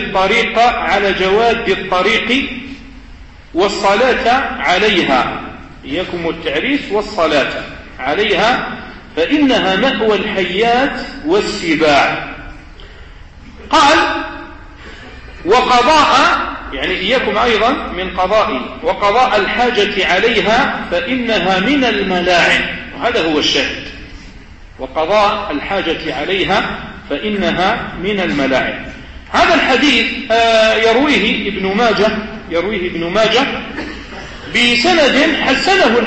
الطريق والصلاة عليها. إياكم والتعريس والصلاة عليها فإنها مأوى الحيات والسباع. قال: وقضاء، يعني إياكم أيضا من قضاء، وقضاء الحاجة عليها فإنها من الملاعن. وهذا هو الشاهد، وقضاء الحاجة عليها فإنها من الملاعن. هذا الحديث يرويه ابن ماجه بسند حسنه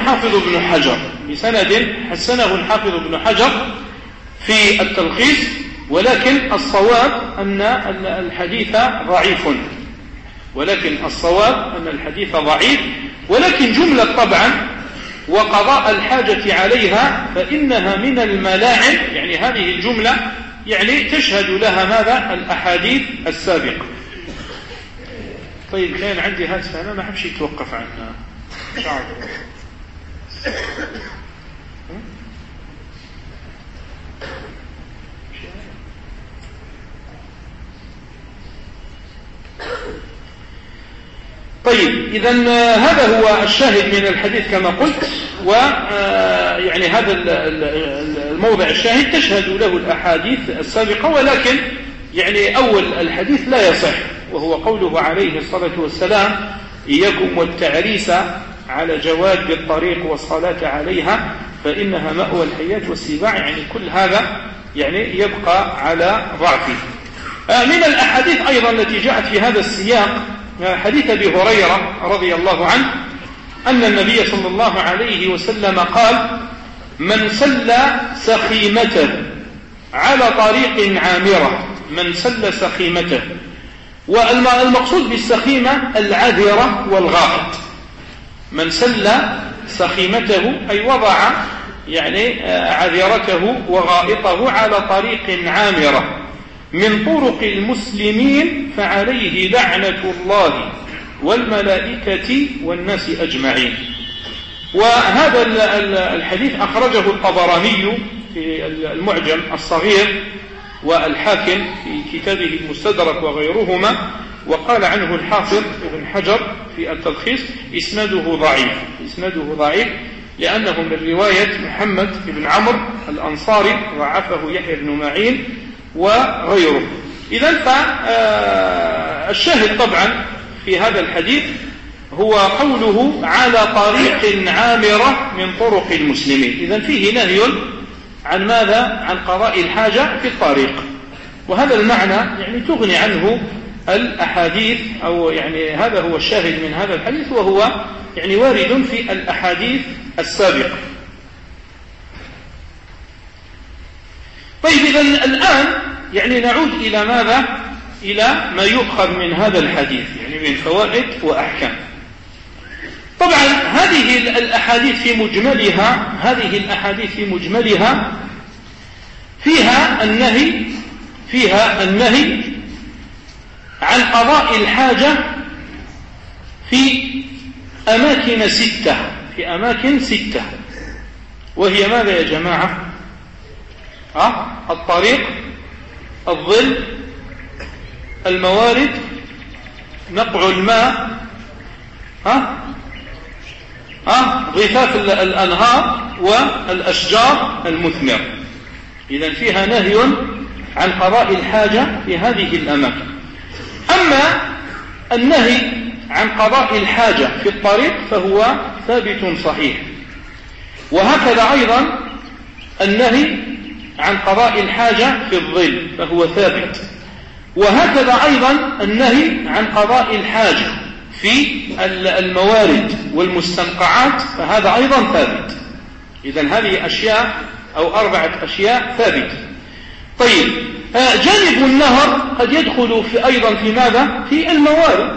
الحافظ ابن حجر في التلخيص، ولكن الصواب أن الحديث ضعيف. ولكن جملة طبعا وقضاء الحاجة عليها فإنها من الملاعن، يعني هذه الجملة يعني تشهد لها ماذا؟ الأحاديث السابقة. طيب، كان عندي هاتف أنا ما حبش يتوقف عنها شعر. طيب، إذن هذا هو الشاهد من الحديث كما قلت. ويعني هذا الموضع الشاهد تشهد له الأحاديث السابقة، ولكن يعني أول الحديث لا يصح، وهو قوله عليه الصلاة والسلام: إياكم والتعريس على جواد الطريق والصلاة عليها فإنها مأوى الحيات والسباع. يعني كل هذا يعني يبقى على ضعفه. من الأحاديث أيضا التي جاءت في هذا السياق حديث أبي هريرة رضي الله عنه أن النبي صلى الله عليه وسلم قال: من سل سخيمته على طريق عامرة. من سل سخيمته، والمقصود بالسخيمة العذرة والغائط. من سل سخيمته أي وضع يعني عذرته وغائطه على طريق عامرة من طرق المسلمين فعليه لعنة الله والملائكة والناس أجمعين. وهذا الحديث أخرجه الطبراني في المعجم الصغير والحاكم في كتابه المستدرك وغيرهما. وقال عنه الحافظ ابن حجر في التلخيص: إسناده ضعيف لأنه من رواية محمد بن عمرو الأنصاري، ضعفه يحيى بن معين وغيره. إذن فالشاهد طبعا في هذا الحديث هو قوله على طريق عامرة من طرق المسلمين. إذن فيه نهي عن ماذا؟ عن قضاء الحاجة في الطريق، وهذا المعنى يعني تغني عنه الأحاديث، أو يعني هذا هو الشاهد من هذا الحديث، وهو يعني وارد في الأحاديث السابقة. طيب إذن الآن يعني نعود إلى ماذا؟ إلى ما يؤخذ من هذا الحديث، يعني من فوائد وأحكام. طبعا هذه الأحاديث في مجملها فيها النهي عن قضاء الحاجة في أماكن ستة، وهي ماذا يا جماعة؟ الطريق، الظل، الموارد، نقع الماء، ضفاف الأنهار، والأشجار المثمرة. إذن فيها نهي عن قضاء الحاجة في هذه الأماكن. أما النهي عن قضاء الحاجة في الطريق فهو ثابت صحيح، وهكذا أيضا النهي عن قضاء الحاجة في الظل فهو ثابت، وهكذا أيضا النهي عن قضاء الحاجة في الموارد والمستنقعات فهذا أيضا ثابت. إذن هذه أشياء أو 4 أشياء ثابتة. طيب جانب النهر قد يدخل أيضا في ماذا؟ في الموارد،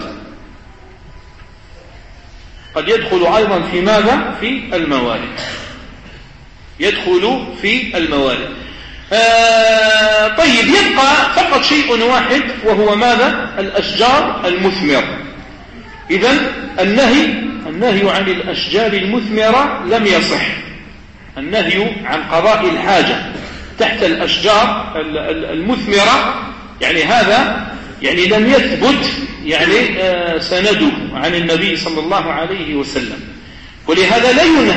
قد يدخل أيضا في ماذا؟ في الموارد، يدخل في الموارد. طيب يبقى فقط شيء واحد وهو ماذا؟ الأشجار المثمرة. إذن النهي عن الأشجار المثمرة لم يصح. النهي عن قضاء الحاجة تحت الأشجار المثمرة يعني هذا يعني لم يثبت يعني سنده عن النبي صلى الله عليه وسلم، ولهذا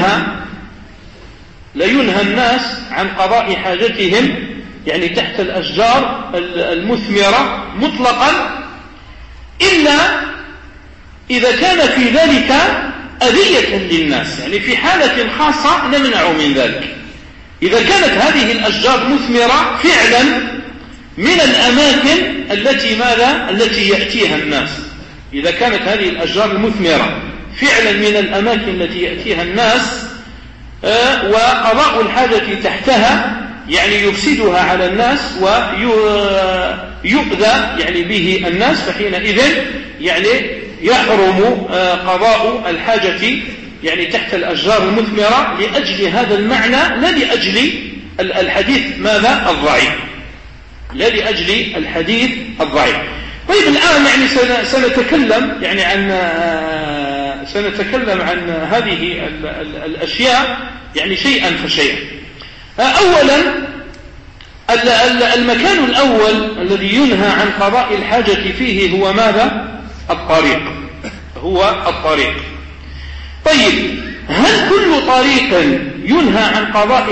لا ينهى الناس عن قضاء حاجتهم يعني تحت الأشجار المثمرة مطلقا، إلا إذا كان في ذلك أذية للناس، يعني في حالة خاصة نمنع من ذلك. إذا كانت هذه الأشجار مثمرة فعلا من الأماكن التي يأتيها الناس، إذا كانت هذه الأشجار المثمرة فعلا من الأماكن التي يأتيها الناس وقضاء الحاجة تحتها يعني يفسدها على الناس ويؤذى يعني به الناس، فحينئذ يعني يحرم قضاء الحاجة يعني تحت الأشجار المثمرة لأجل هذا المعنى، لا لأجل الحديث ماذا؟ الضعيف، لا لأجل الحديث الضعيف. طيب الآن يعني سنتكلم عن هذه الأشياء يعني شيئا فشيئا. أولا المكان الأول الذي ينهى عن قضاء الحاجة فيه هو ماذا؟ الطريق، هو الطريق. طيب هل كل طريق ينهى عن قضاء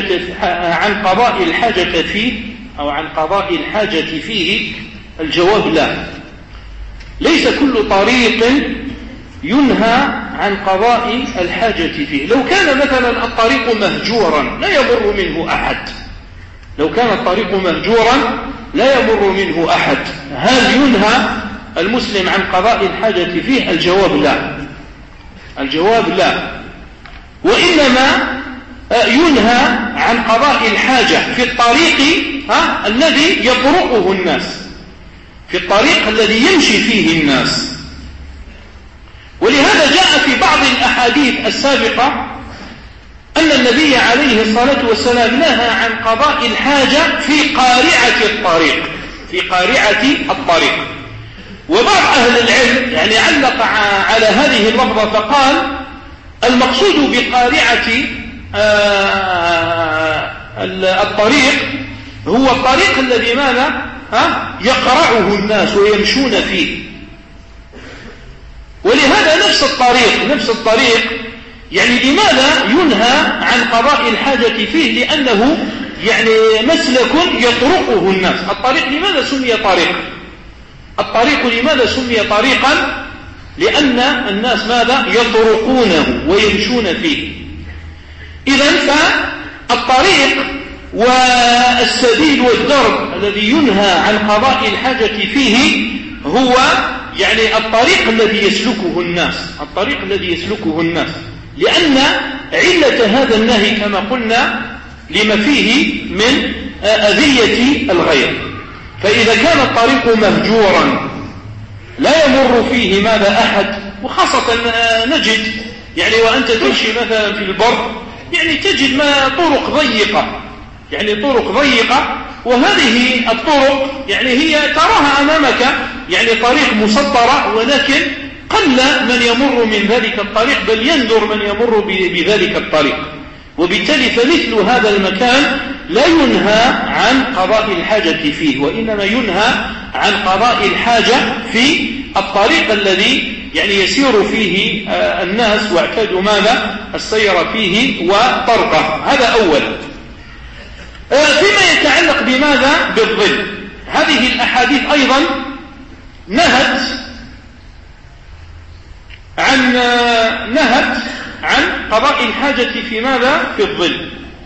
الحاجة فيه أو عن قضاء الحاجة فيه؟ الجواب لا، ليس كل طريق ينهى عن قضاء الحاجة فيه. لو كان مثلا الطريق مهجورا لا يمر منه أحد، لو كان الطريق مهجورا لا يمر منه أحد، هل ينهى المسلم عن قضاء الحاجة فيه؟ الجواب لا، الجواب لا، وإنما ينهى عن قضاء الحاجة في الطريق الذي يطرقه الناس، في الطريق الذي يمشي فيه الناس. ولهذا جاء في بعض الأحاديث السابقة أن النبي عليه الصلاة والسلام نهى عن قضاء الحاجة في قارعة الطريق، في قارعة الطريق. وبعض أهل العلم يعني علق على هذه اللفظة فقال المقصود بقارعة الطريق هو الطريق الذي ماذا؟ يقرعه الناس ويمشون فيه. ولهذا نفس الطريق يعني لماذا ينهى عن قضاء الحاجة فيه؟ لأنه يعني مسلك يطرقه الناس. الطريق لماذا سمي طريقا؟ الطريق لماذا سمي طريقا؟ لأن الناس ماذا؟ يطرقونه ويمشون فيه. إذن فالطريق والسبيل والدرب الذي ينهى عن قضاء الحاجة فيه هو يعني الطريق الذي يسلكه الناس، الطريق الذي يسلكه الناس، لأن علة هذا النهي كما قلنا لما فيه من أذية الغير. فإذا كان الطريق مهجورا لا يمر فيه ماذا أحد، وخاصة نجد يعني وأنت تمشي مثلا في البر يعني تجد ما طرق ضيقة، يعني طرق ضيقة، وهذه الطرق يعني هي تراها أمامك يعني طريق مسطرة، ولكن قل من يمر من ذلك الطريق، بل يندر من يمر بذلك الطريق. وبالتالي فمثل هذا المكان لا ينهى عن قضاء الحاجة فيه، وإنما ينهى عن قضاء الحاجة في الطريق الذي يعني يسير فيه الناس واعتادوا ماذا؟ السير فيه وطرقه. هذا أولا. فيما يتعلق بماذا؟ بالظل، هذه الأحاديث أيضا نهت عن قضاء الحاجة في ماذا؟ في الظل.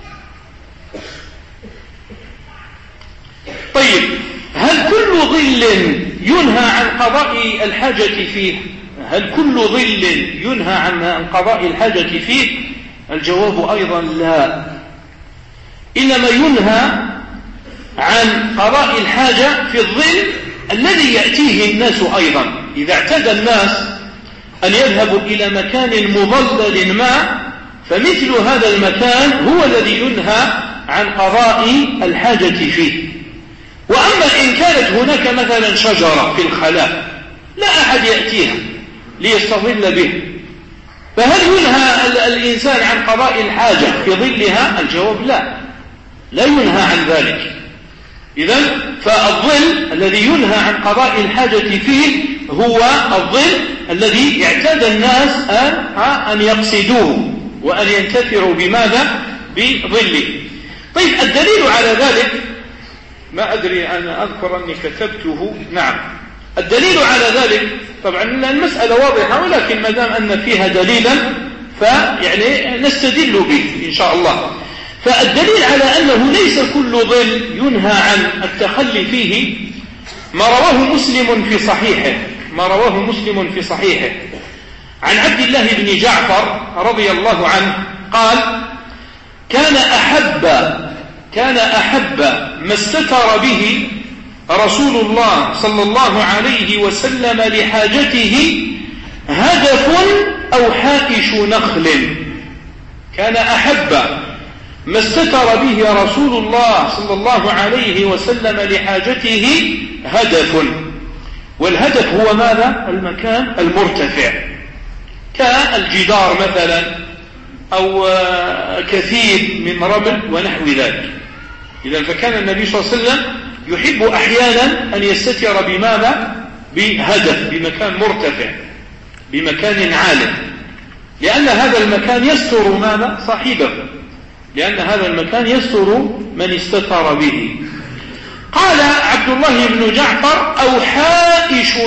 طيب، هل كل ظل ينهى عن قضاء الحاجة فيه؟ هل كل ظل ينهى عن قضاء الحاجة فيه؟ الجواب أيضا لا، إنما ينهى عن قضاء الحاجة في الظل الذي يأتيه الناس أيضا. إذا اعتاد الناس أن يذهبوا إلى مكان مظلل ما، فمثل هذا المكان هو الذي ينهى عن قضاء الحاجة فيه. وأما إن كانت هناك مثلا شجرة في الخلاء لا أحد يأتيها ليستظل به، فهل ينهى الإنسان عن قضاء الحاجة في ظلها؟ الجواب لا ينهى عن ذلك. إذن فالظل الذي ينهى عن قضاء الحاجة فيه هو الظل الذي اعتاد الناس أن يقصدوه وأن ينتفعوا بماذا؟ بظله. طيب، الدليل على ذلك ما أدري أنا أذكر أني كتبته. نعم، الدليل على ذلك طبعا المسألة واضحة، ولكن ما دام أن فيها دليلا فيعني نستدل به إن شاء الله. فالدليل على أنه ليس كل ظل ينهى عن التخلي فيه ما رواه مسلم في صحيحه عن عبد الله بن جعفر رضي الله عنه قال: كان أحب ما استتر به رسول الله صلى الله عليه وسلم لحاجته هدف أو حائش نخل. كان أحب ما استتر به رسول الله صلى الله عليه وسلم لحاجته هدف، والهدف هو ماذا؟ المكان المرتفع كالجدار مثلا أو كثير من رمل ونحو ذلك. إذن فكان النبي صلى الله عليه وسلم يحب أحيانا أن يستتر بماذا؟ بهدف، بمكان مرتفع، بمكان عالٍ، لأن هذا المكان يستر ماذا؟ صاحبه، لأن هذا المكان يستر من استتر به. قال عبد الله بن جعفر: أو حائش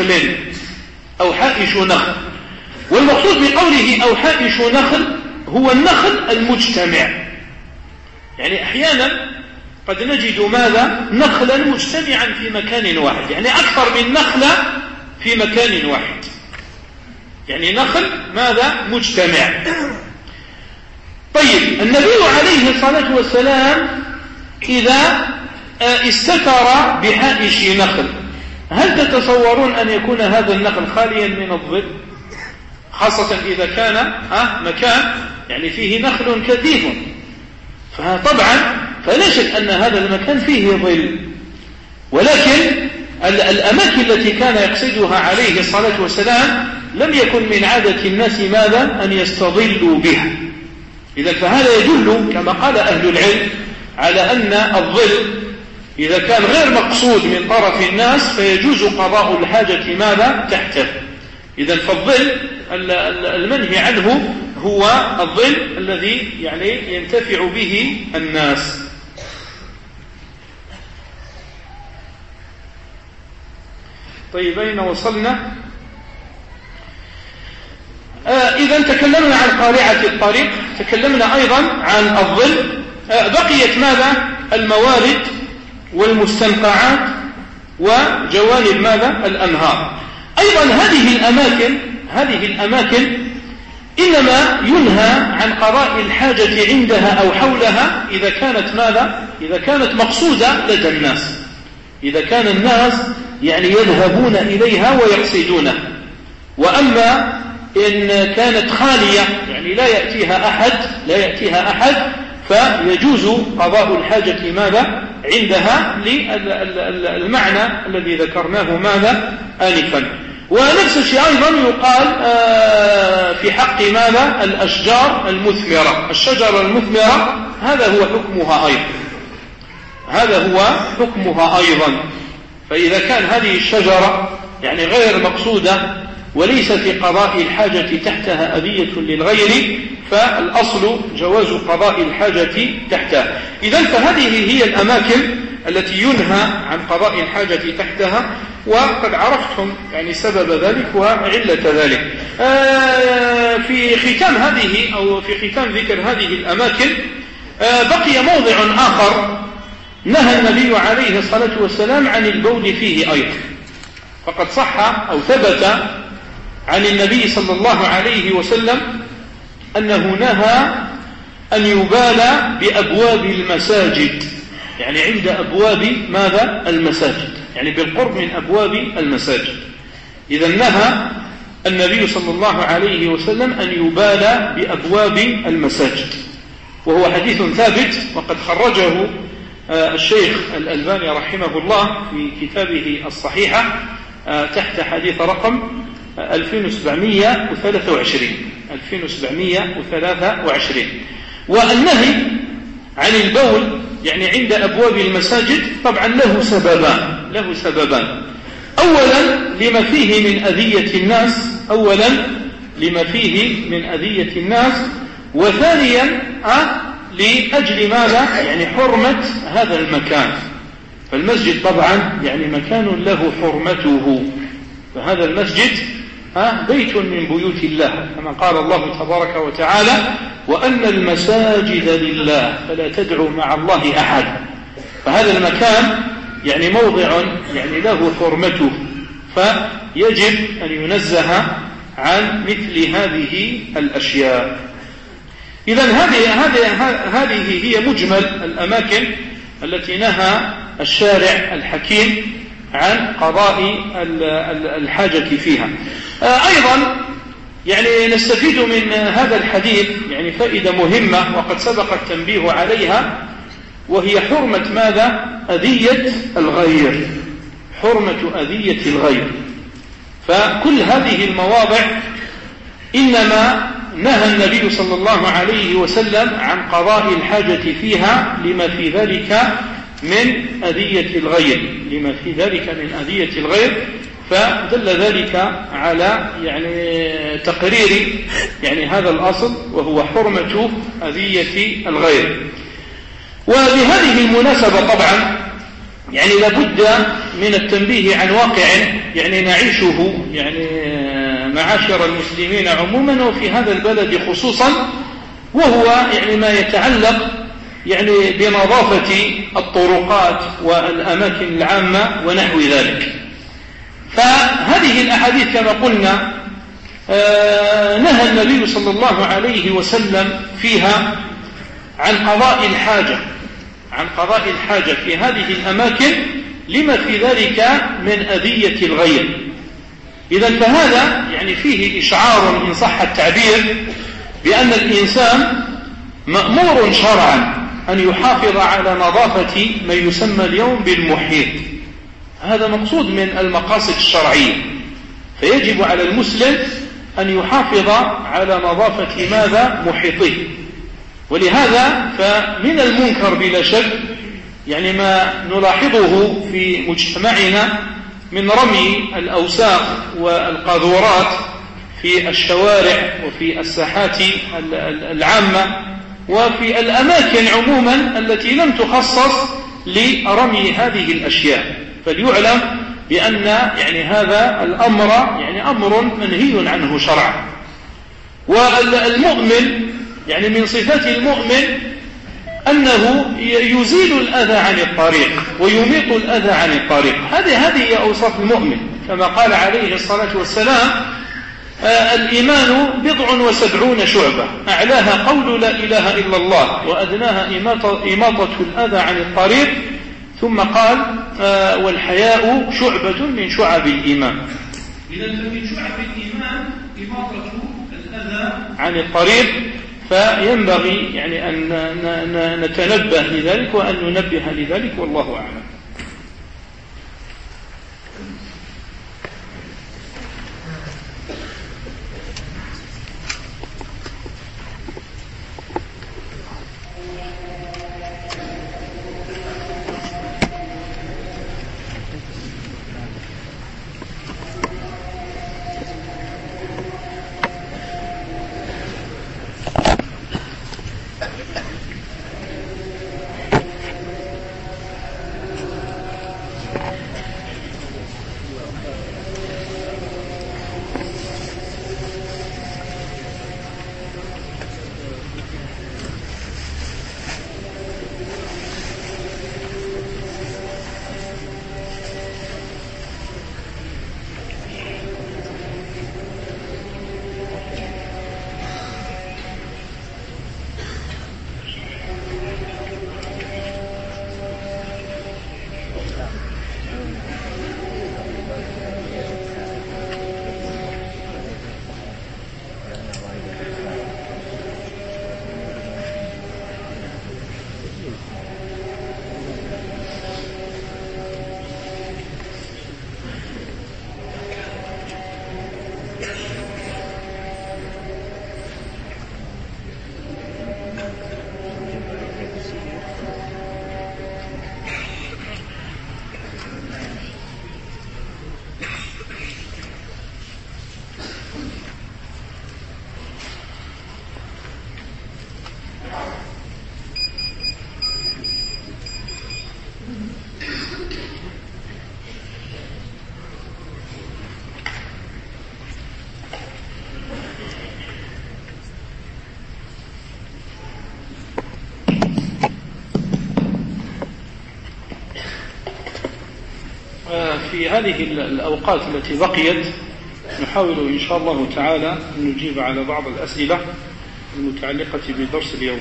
نخل. والمقصود بقوله أو حائش نخل هو النخل المجتمع. يعني أحيانا قد نجد ماذا؟ نخلا مجتمعا في مكان واحد، يعني أكثر من نخلة في مكان واحد، يعني نخل ماذا؟ مجتمع. طيب، النبي عليه الصلاة والسلام إذا استتر بحائش نخل، هل تتصورون أن يكون هذا النخل خاليا من الظل؟ خاصة إذا كان مكان يعني فيه نخل كثيف، فطبعا فلا شك أن هذا المكان فيه ظل. ولكن الأماكن التي كان يقصدها عليه الصلاة والسلام لم يكن من عادة الناس ماذا؟ أن يستظلوا بها. إذا فهذا يدل كما قال أهل العلم على أن الظل إذا كان غير مقصود من طرف الناس فيجوز قضاء الحاجة ماذا؟ تحته. إذا فالظل المنهي عنه هو الظل الذي يعني ينتفع به الناس. طيب أين وصلنا؟ إذا تكلمنا عن قارعة الطريق، تكلمنا أيضا عن الظل، بقيت ماذا؟ الموارد والمستنقعات وجوانب ماذا؟ الأنهار. أيضا هذه الأماكن إنما ينهى عن قضاء الحاجة عندها أو حولها إذا كانت ماذا؟ إذا كانت مقصودة لدى الناس، إذا كان الناس يعني يذهبون إليها ويقصدونها. وأما إن كانت خالية يعني لا يأتيها أحد فيجوز قضاء الحاجة ماذا؟ عندها للمعنى الذي ذكرناه ماذا؟ آنفا. ونفس الشيء أيضا يقال في حق ماذا؟ الأشجار المثمرة، الشجرة المثمرة هذا هو حكمها أيضا. فإذا كان هذه الشجرة يعني غير مقصودة وليس في قضاء الحاجة تحتها أذية للغير فالأصل جواز قضاء الحاجة تحتها. إذن فهذه هي الأماكن التي ينهى عن قضاء الحاجة تحتها، وقد عرفتم يعني سبب ذلك وعلة ذلك. في ختام ذكر هذه الأماكن بقي موضع آخر نهى النبي عليه الصلاة والسلام عن البول فيه أيضا. فقد صح أو ثبت عن النبي صلى الله عليه وسلم أنه نهى أن يبال بأبواب المساجد، يعني عند أبواب ماذا؟ المساجد، يعني بالقرب من أبواب المساجد. إذا نهى النبي صلى الله عليه وسلم أن يبال بأبواب المساجد، وهو حديث ثابت وقد خرجه الشيخ الألباني رحمه الله في كتابه الصحيحة تحت حديث رقم 2723. والنهي عن البول يعني عند أبواب المساجد طبعا له سببان. أولا لما فيه من أذية الناس، وثانيا لأجل ماذا؟ يعني حرمة هذا المكان. فالمسجد طبعا يعني مكان له حرمته، فهذا المسجد بيت من بيوت الله، كما قال الله تبارك وتعالى: وأن المساجد لله فلا تدعوا مع الله أحد. فهذا المكان يعني موضع يعني له حرمته، فيجب أن ينزه عن مثل هذه الأشياء. إذن هذه هي مجمل الأماكن التي نهى الشارع الحكيم عن قضاء الحاجة فيها. أيضا يعني نستفيد من هذا الحديث يعني فائدة مهمة وقد سبق التنبيه عليها، وهي حرمة ماذا؟ أذية الغير، حرمة أذية الغير. فكل هذه المواضع إنما نهى النبي صلى الله عليه وسلم عن قضاء الحاجة فيها لما في ذلك من أذية الغير، فدل ذلك على يعني تقرير يعني هذا الأصل، وهو حرمة أذية الغير. وبهذه المناسبة طبعا يعني لابد من التنبيه عن واقع يعني نعيشه يعني معاشر المسلمين عموما وفي هذا البلد خصوصا، وهو يعني ما يتعلق يعني بنظافة الطرقات والأماكن العامة ونحو ذلك. فهذه الأحاديث كما قلنا نهى النبي صلى الله عليه وسلم فيها عن قضاء الحاجة في هذه الأماكن لما في ذلك من أذية الغير. إذن فهذا يعني فيه إشعار إن صح التعبير بأن الإنسان مأمور شرعا أن يحافظ على نظافة ما يسمى اليوم بالمحيط. هذا مقصود من المقاصد الشرعية، فيجب على المسلم أن يحافظ على نظافة ماذا؟ محيطه. ولهذا فمن المنكر بلا شك يعني ما نلاحظه في مجتمعنا من رمي الأوساخ والقاذورات في الشوارع وفي الساحات العامة وفي الأماكن عموما التي لم تخصص لرمي هذه الأشياء. فليعلم بأن يعني هذا الأمر يعني أمر منهي عنه شرعا. والمؤمن يعني من صفات المؤمن أنه يزيل الأذى عن الطريق ويميط الأذى عن الطريق. هذه هي أوصاف المؤمن، كما قال عليه الصلاة والسلام: الإيمان 70 شعبة، أعلاها قول لا إله إلا الله، وأدناها إماطة الأذى عن الطريق. ثم قال: والحياء شعبة من شعب الإيمان. إذا من شعب الإيمان إماطة الأذى عن الطريق، فينبغي يعني أن نتنبه لذلك وأن ننبه لذلك، والله أعلم. في هذه الأوقات التي بقيت نحاول إن شاء الله تعالى أن نجيب على بعض الأسئلة المتعلقة بدرس اليوم.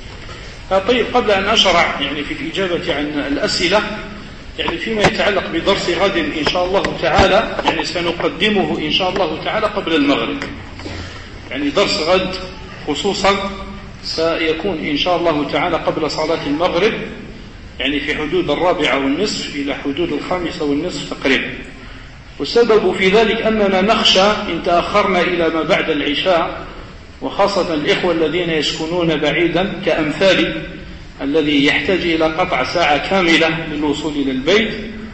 طيب، قبل أن أشرع يعني في الإجابة عن الأسئلة، يعني فيما يتعلق بدرس غد إن شاء الله تعالى، يعني سنقدمه إن شاء الله تعالى قبل المغرب. يعني درس غد خصوصا سيكون إن شاء الله تعالى قبل صلاة المغرب، يعني في حدود 4:30 إلى حدود 5:30 تقريبا. والسبب في ذلك أننا نخشى إن تأخرنا إلى ما بعد العشاء، وخاصة الإخوة الذين يسكنون بعيدا كأمثالي الذي يحتاج إلى قطع ساعة كاملة للوصول إلى البيت،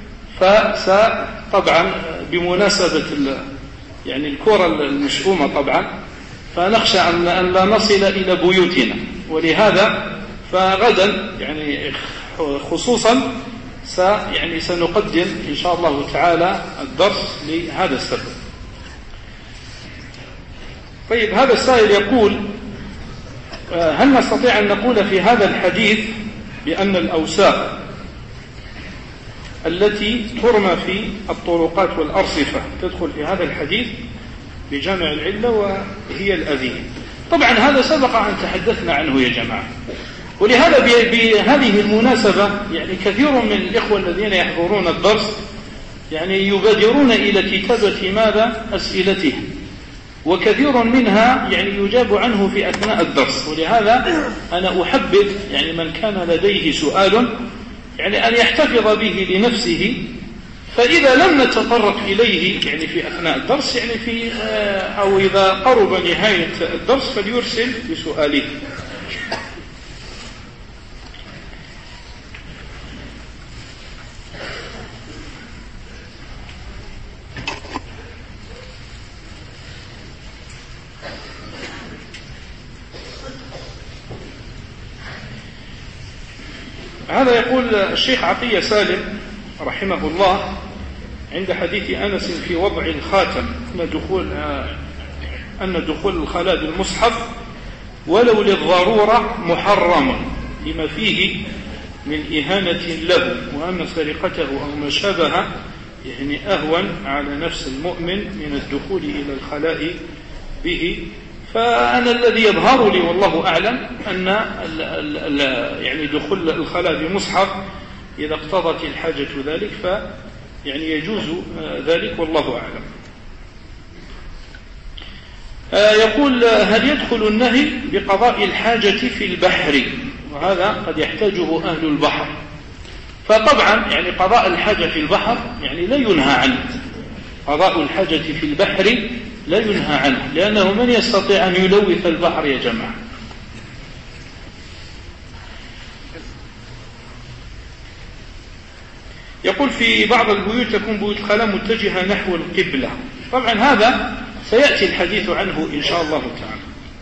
طبعا بمناسبة يعني الكرة المشؤومة طبعا، فنخشى أن لا نصل إلى بيوتنا. ولهذا فغدا يعني خصوصا يعني سنقدم إن شاء الله تعالى الدرس لهذا السبب. طيب، هذا السائل يقول: هل نستطيع أن نقول في هذا الحديث بأن الأوساخ التي ترمى في الطرقات والأرصفة تدخل في هذا الحديث بجمع العلة وهي الأذية؟ طبعا هذا سبق أن تحدثنا عنه يا جماعة، ولهذا بهذه المناسبة يعني كثير من الإخوة الذين يحضرون الدرس يعني يبادرون إلى كتابة ماذا؟ أسئلتهم، وكثير منها يعني يجاب عنه في أثناء الدرس. ولهذا أنا أحبذ يعني من كان لديه سؤال يعني أن يحتفظ به لنفسه، فإذا لم نتطرق إليه يعني في أثناء الدرس يعني في أو إذا قرب نهاية الدرس فليرسل بسؤاله. هذا يقول الشيخ عطية سالم رحمه الله: عند حديث أنس في وضع الخاتم أن دخول الخلاء بالمصحف ولو للضرورة محرم لما فيه من إهانة له، وأن سرقته أو ما شابه يعني أهون على نفس المؤمن من الدخول إلى الخلاء به. فأنا الذي يظهر لي والله أعلم أن يعني دخول الخلاء بمصحف إذا اقتضت الحاجة ذلك يعني يجوز ذلك والله أعلم. يقول: هل يدخل النهي بقضاء الحاجة في البحر؟ وهذا قد يحتاجه أهل البحر. فطبعا يعني قضاء الحاجة في البحر يعني لا ينهى عنه، قضاء الحاجة في البحر لا ينهى عنه، لأنه من يستطيع أن يلوث البحر يا جماعة؟ يقول: في بعض البيوت تكون بيوت خلاء متجهة نحو القبلة. طبعا هذا سيأتي الحديث عنه إن شاء الله تعالى.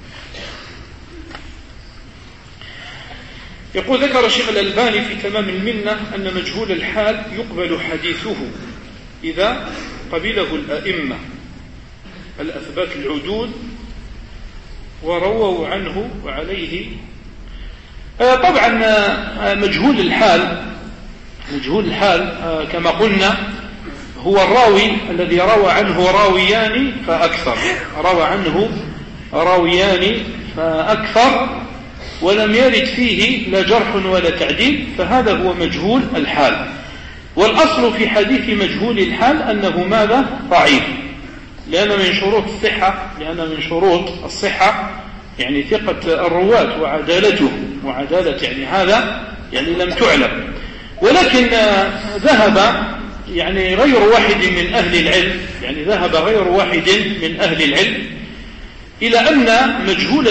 يقول: ذكر الشيخ الألباني في تمام المنة أن مجهول الحال يقبل حديثه إذا قبله الأئمة الأثبات العدول ورووا عنه وعليه. طبعا مجهول الحال كما قلنا هو الراوي الذي روى عنه راويان فأكثر، روى عنه راويان فأكثر ولم يرد فيه لا جرح ولا تعديل، فهذا هو مجهول الحال. والأصل في حديث مجهول الحال أنه ماذا؟ ضعيف، لأن من شروط الصحة يعني ثقة الرواة وعدالة يعني هذا يعني لم تعلم. ولكن ذهب يعني غير واحد من أهل العلم إلى أن مجهول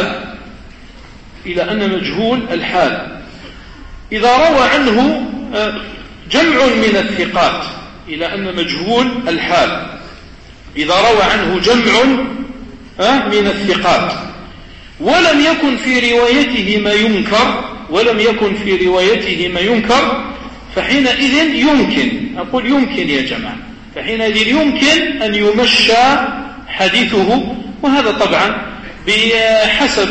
الحال إذا روى عنه جمع من الثقات، إلى أن مجهول الحال إذا روى عنه جمع من الثقات ولم يكن في روايته ما ينكر فحينئذ يمكن أن يمشى حديثه. وهذا طبعا بحسب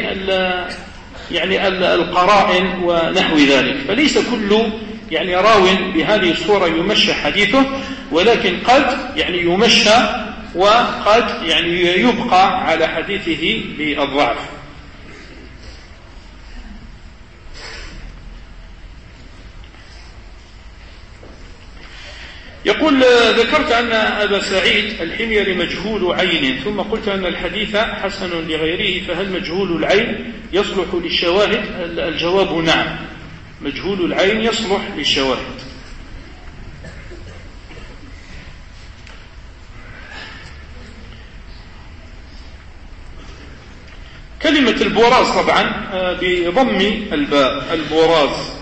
يعني القرائن ونحو ذلك، فليس كل يعني راو بهذه الصورة يمشى حديثه، ولكن قد يعني يمشى وقد يعني يبقى على حديثه بالضعف. يقول: ذكرت أن أبا سعيد الحميري مجهول عين، ثم قلت أن الحديث حسن لغيره، فهل مجهول العين يصلح للشواهد؟ الجواب نعم، مجهول العين يصلح للشواهد. كلمة البوراز طبعا بضم الباء، البوراز.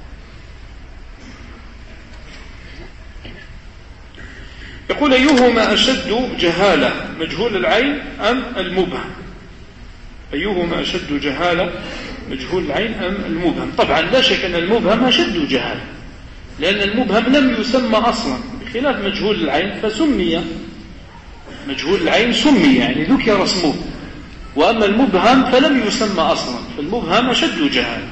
يقول: أيهما أشد جهالة، مجهول العين أم المبهم؟ أيهما أشد جهالة، مجهول العين أم المبهم؟ طبعا لا شك أن المبهم أشد جهالة، لأن المبهم لم يسمى أصلا، بخلاف مجهول العين فسمي، مجهول العين سمي يعني ذكر اسمه، وأما المبهم فلم يسمى أصلا، فالمبهم أشد جهالة.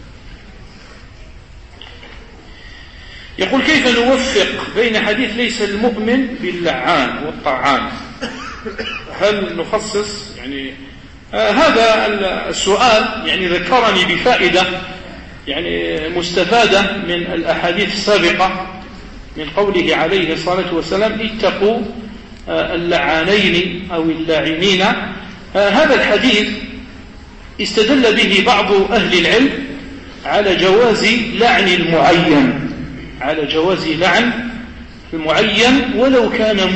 يقول: كيف نوفق بين حديث ليس المؤمن باللعان والطعان؟ هل نخصص يعني هذا السؤال يعني ذكرني بفائدة يعني مستفادة من الأحاديث السابقة، من قوله عليه الصلاة والسلام: اتقوا اللعانين أو اللاعنين. هذا الحديث استدل به بعض أهل العلم على جواز لعن المعين ولو كان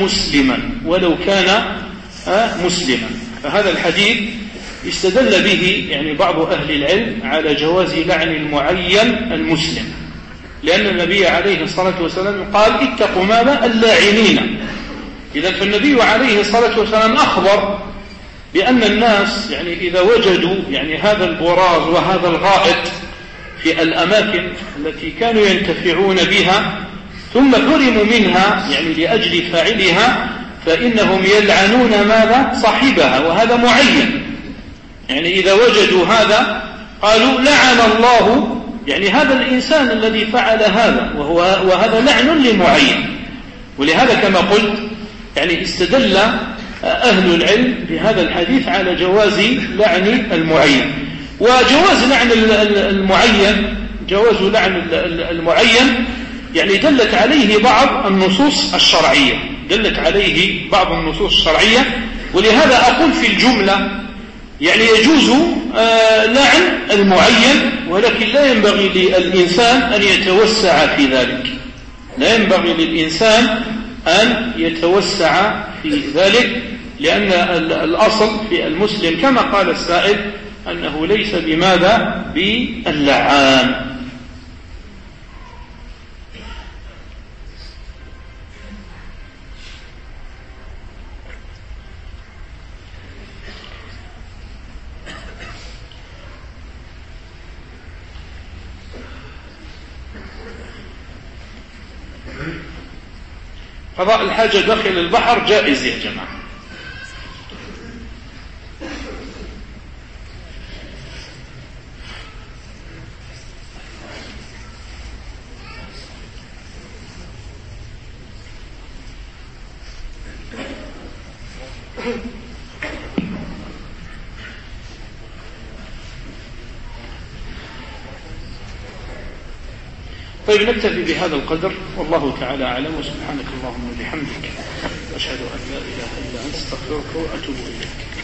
مسلما، فهذا الحديث استدل به يعني بعض أهل العلم على جواز لعن المعين المسلم، لأن النبي عليه الصلاة والسلام قال: اتقوا ماذا؟ اللاعنين. إذا فالنبي عليه الصلاة والسلام أخبر بأن الناس يعني إذا وجدوا يعني هذا البراز وهذا الغائط في الأماكن التي كانوا ينتفعون بها، ثم حرموا منها يعني لأجل فاعلها فإنهم يلعنون ماذا؟ صاحبها، وهذا معين. يعني إذا وجدوا هذا قالوا لعن الله يعني هذا الإنسان الذي فعل هذا، وهذا لعن لمعين. ولهذا كما قلت يعني استدل أهل العلم بهذا الحديث على جواز لعن المعين. وجواز لعن المعين، جواز لعن المعين يعني دلت عليه بعض النصوص الشرعية، دلت عليه بعض النصوص الشرعية. ولهذا أقول في الجملة يعني يجوز لعن المعين، ولكن لا ينبغي للإنسان أن يتوسع في ذلك، لا ينبغي للإنسان أن يتوسع في ذلك، لأن الأصل في المسلم كما قال السائل أنه ليس بماذا؟ باللعان. قضاء الحاجة داخل البحر جائز يا جماعة. طيب نكتفي بهذا القدر، والله تعالى أعلم، وسبحانك اللهم وبحمدك أشهد أن لا إله إلا أنت أستغفرك وأتوب إليك.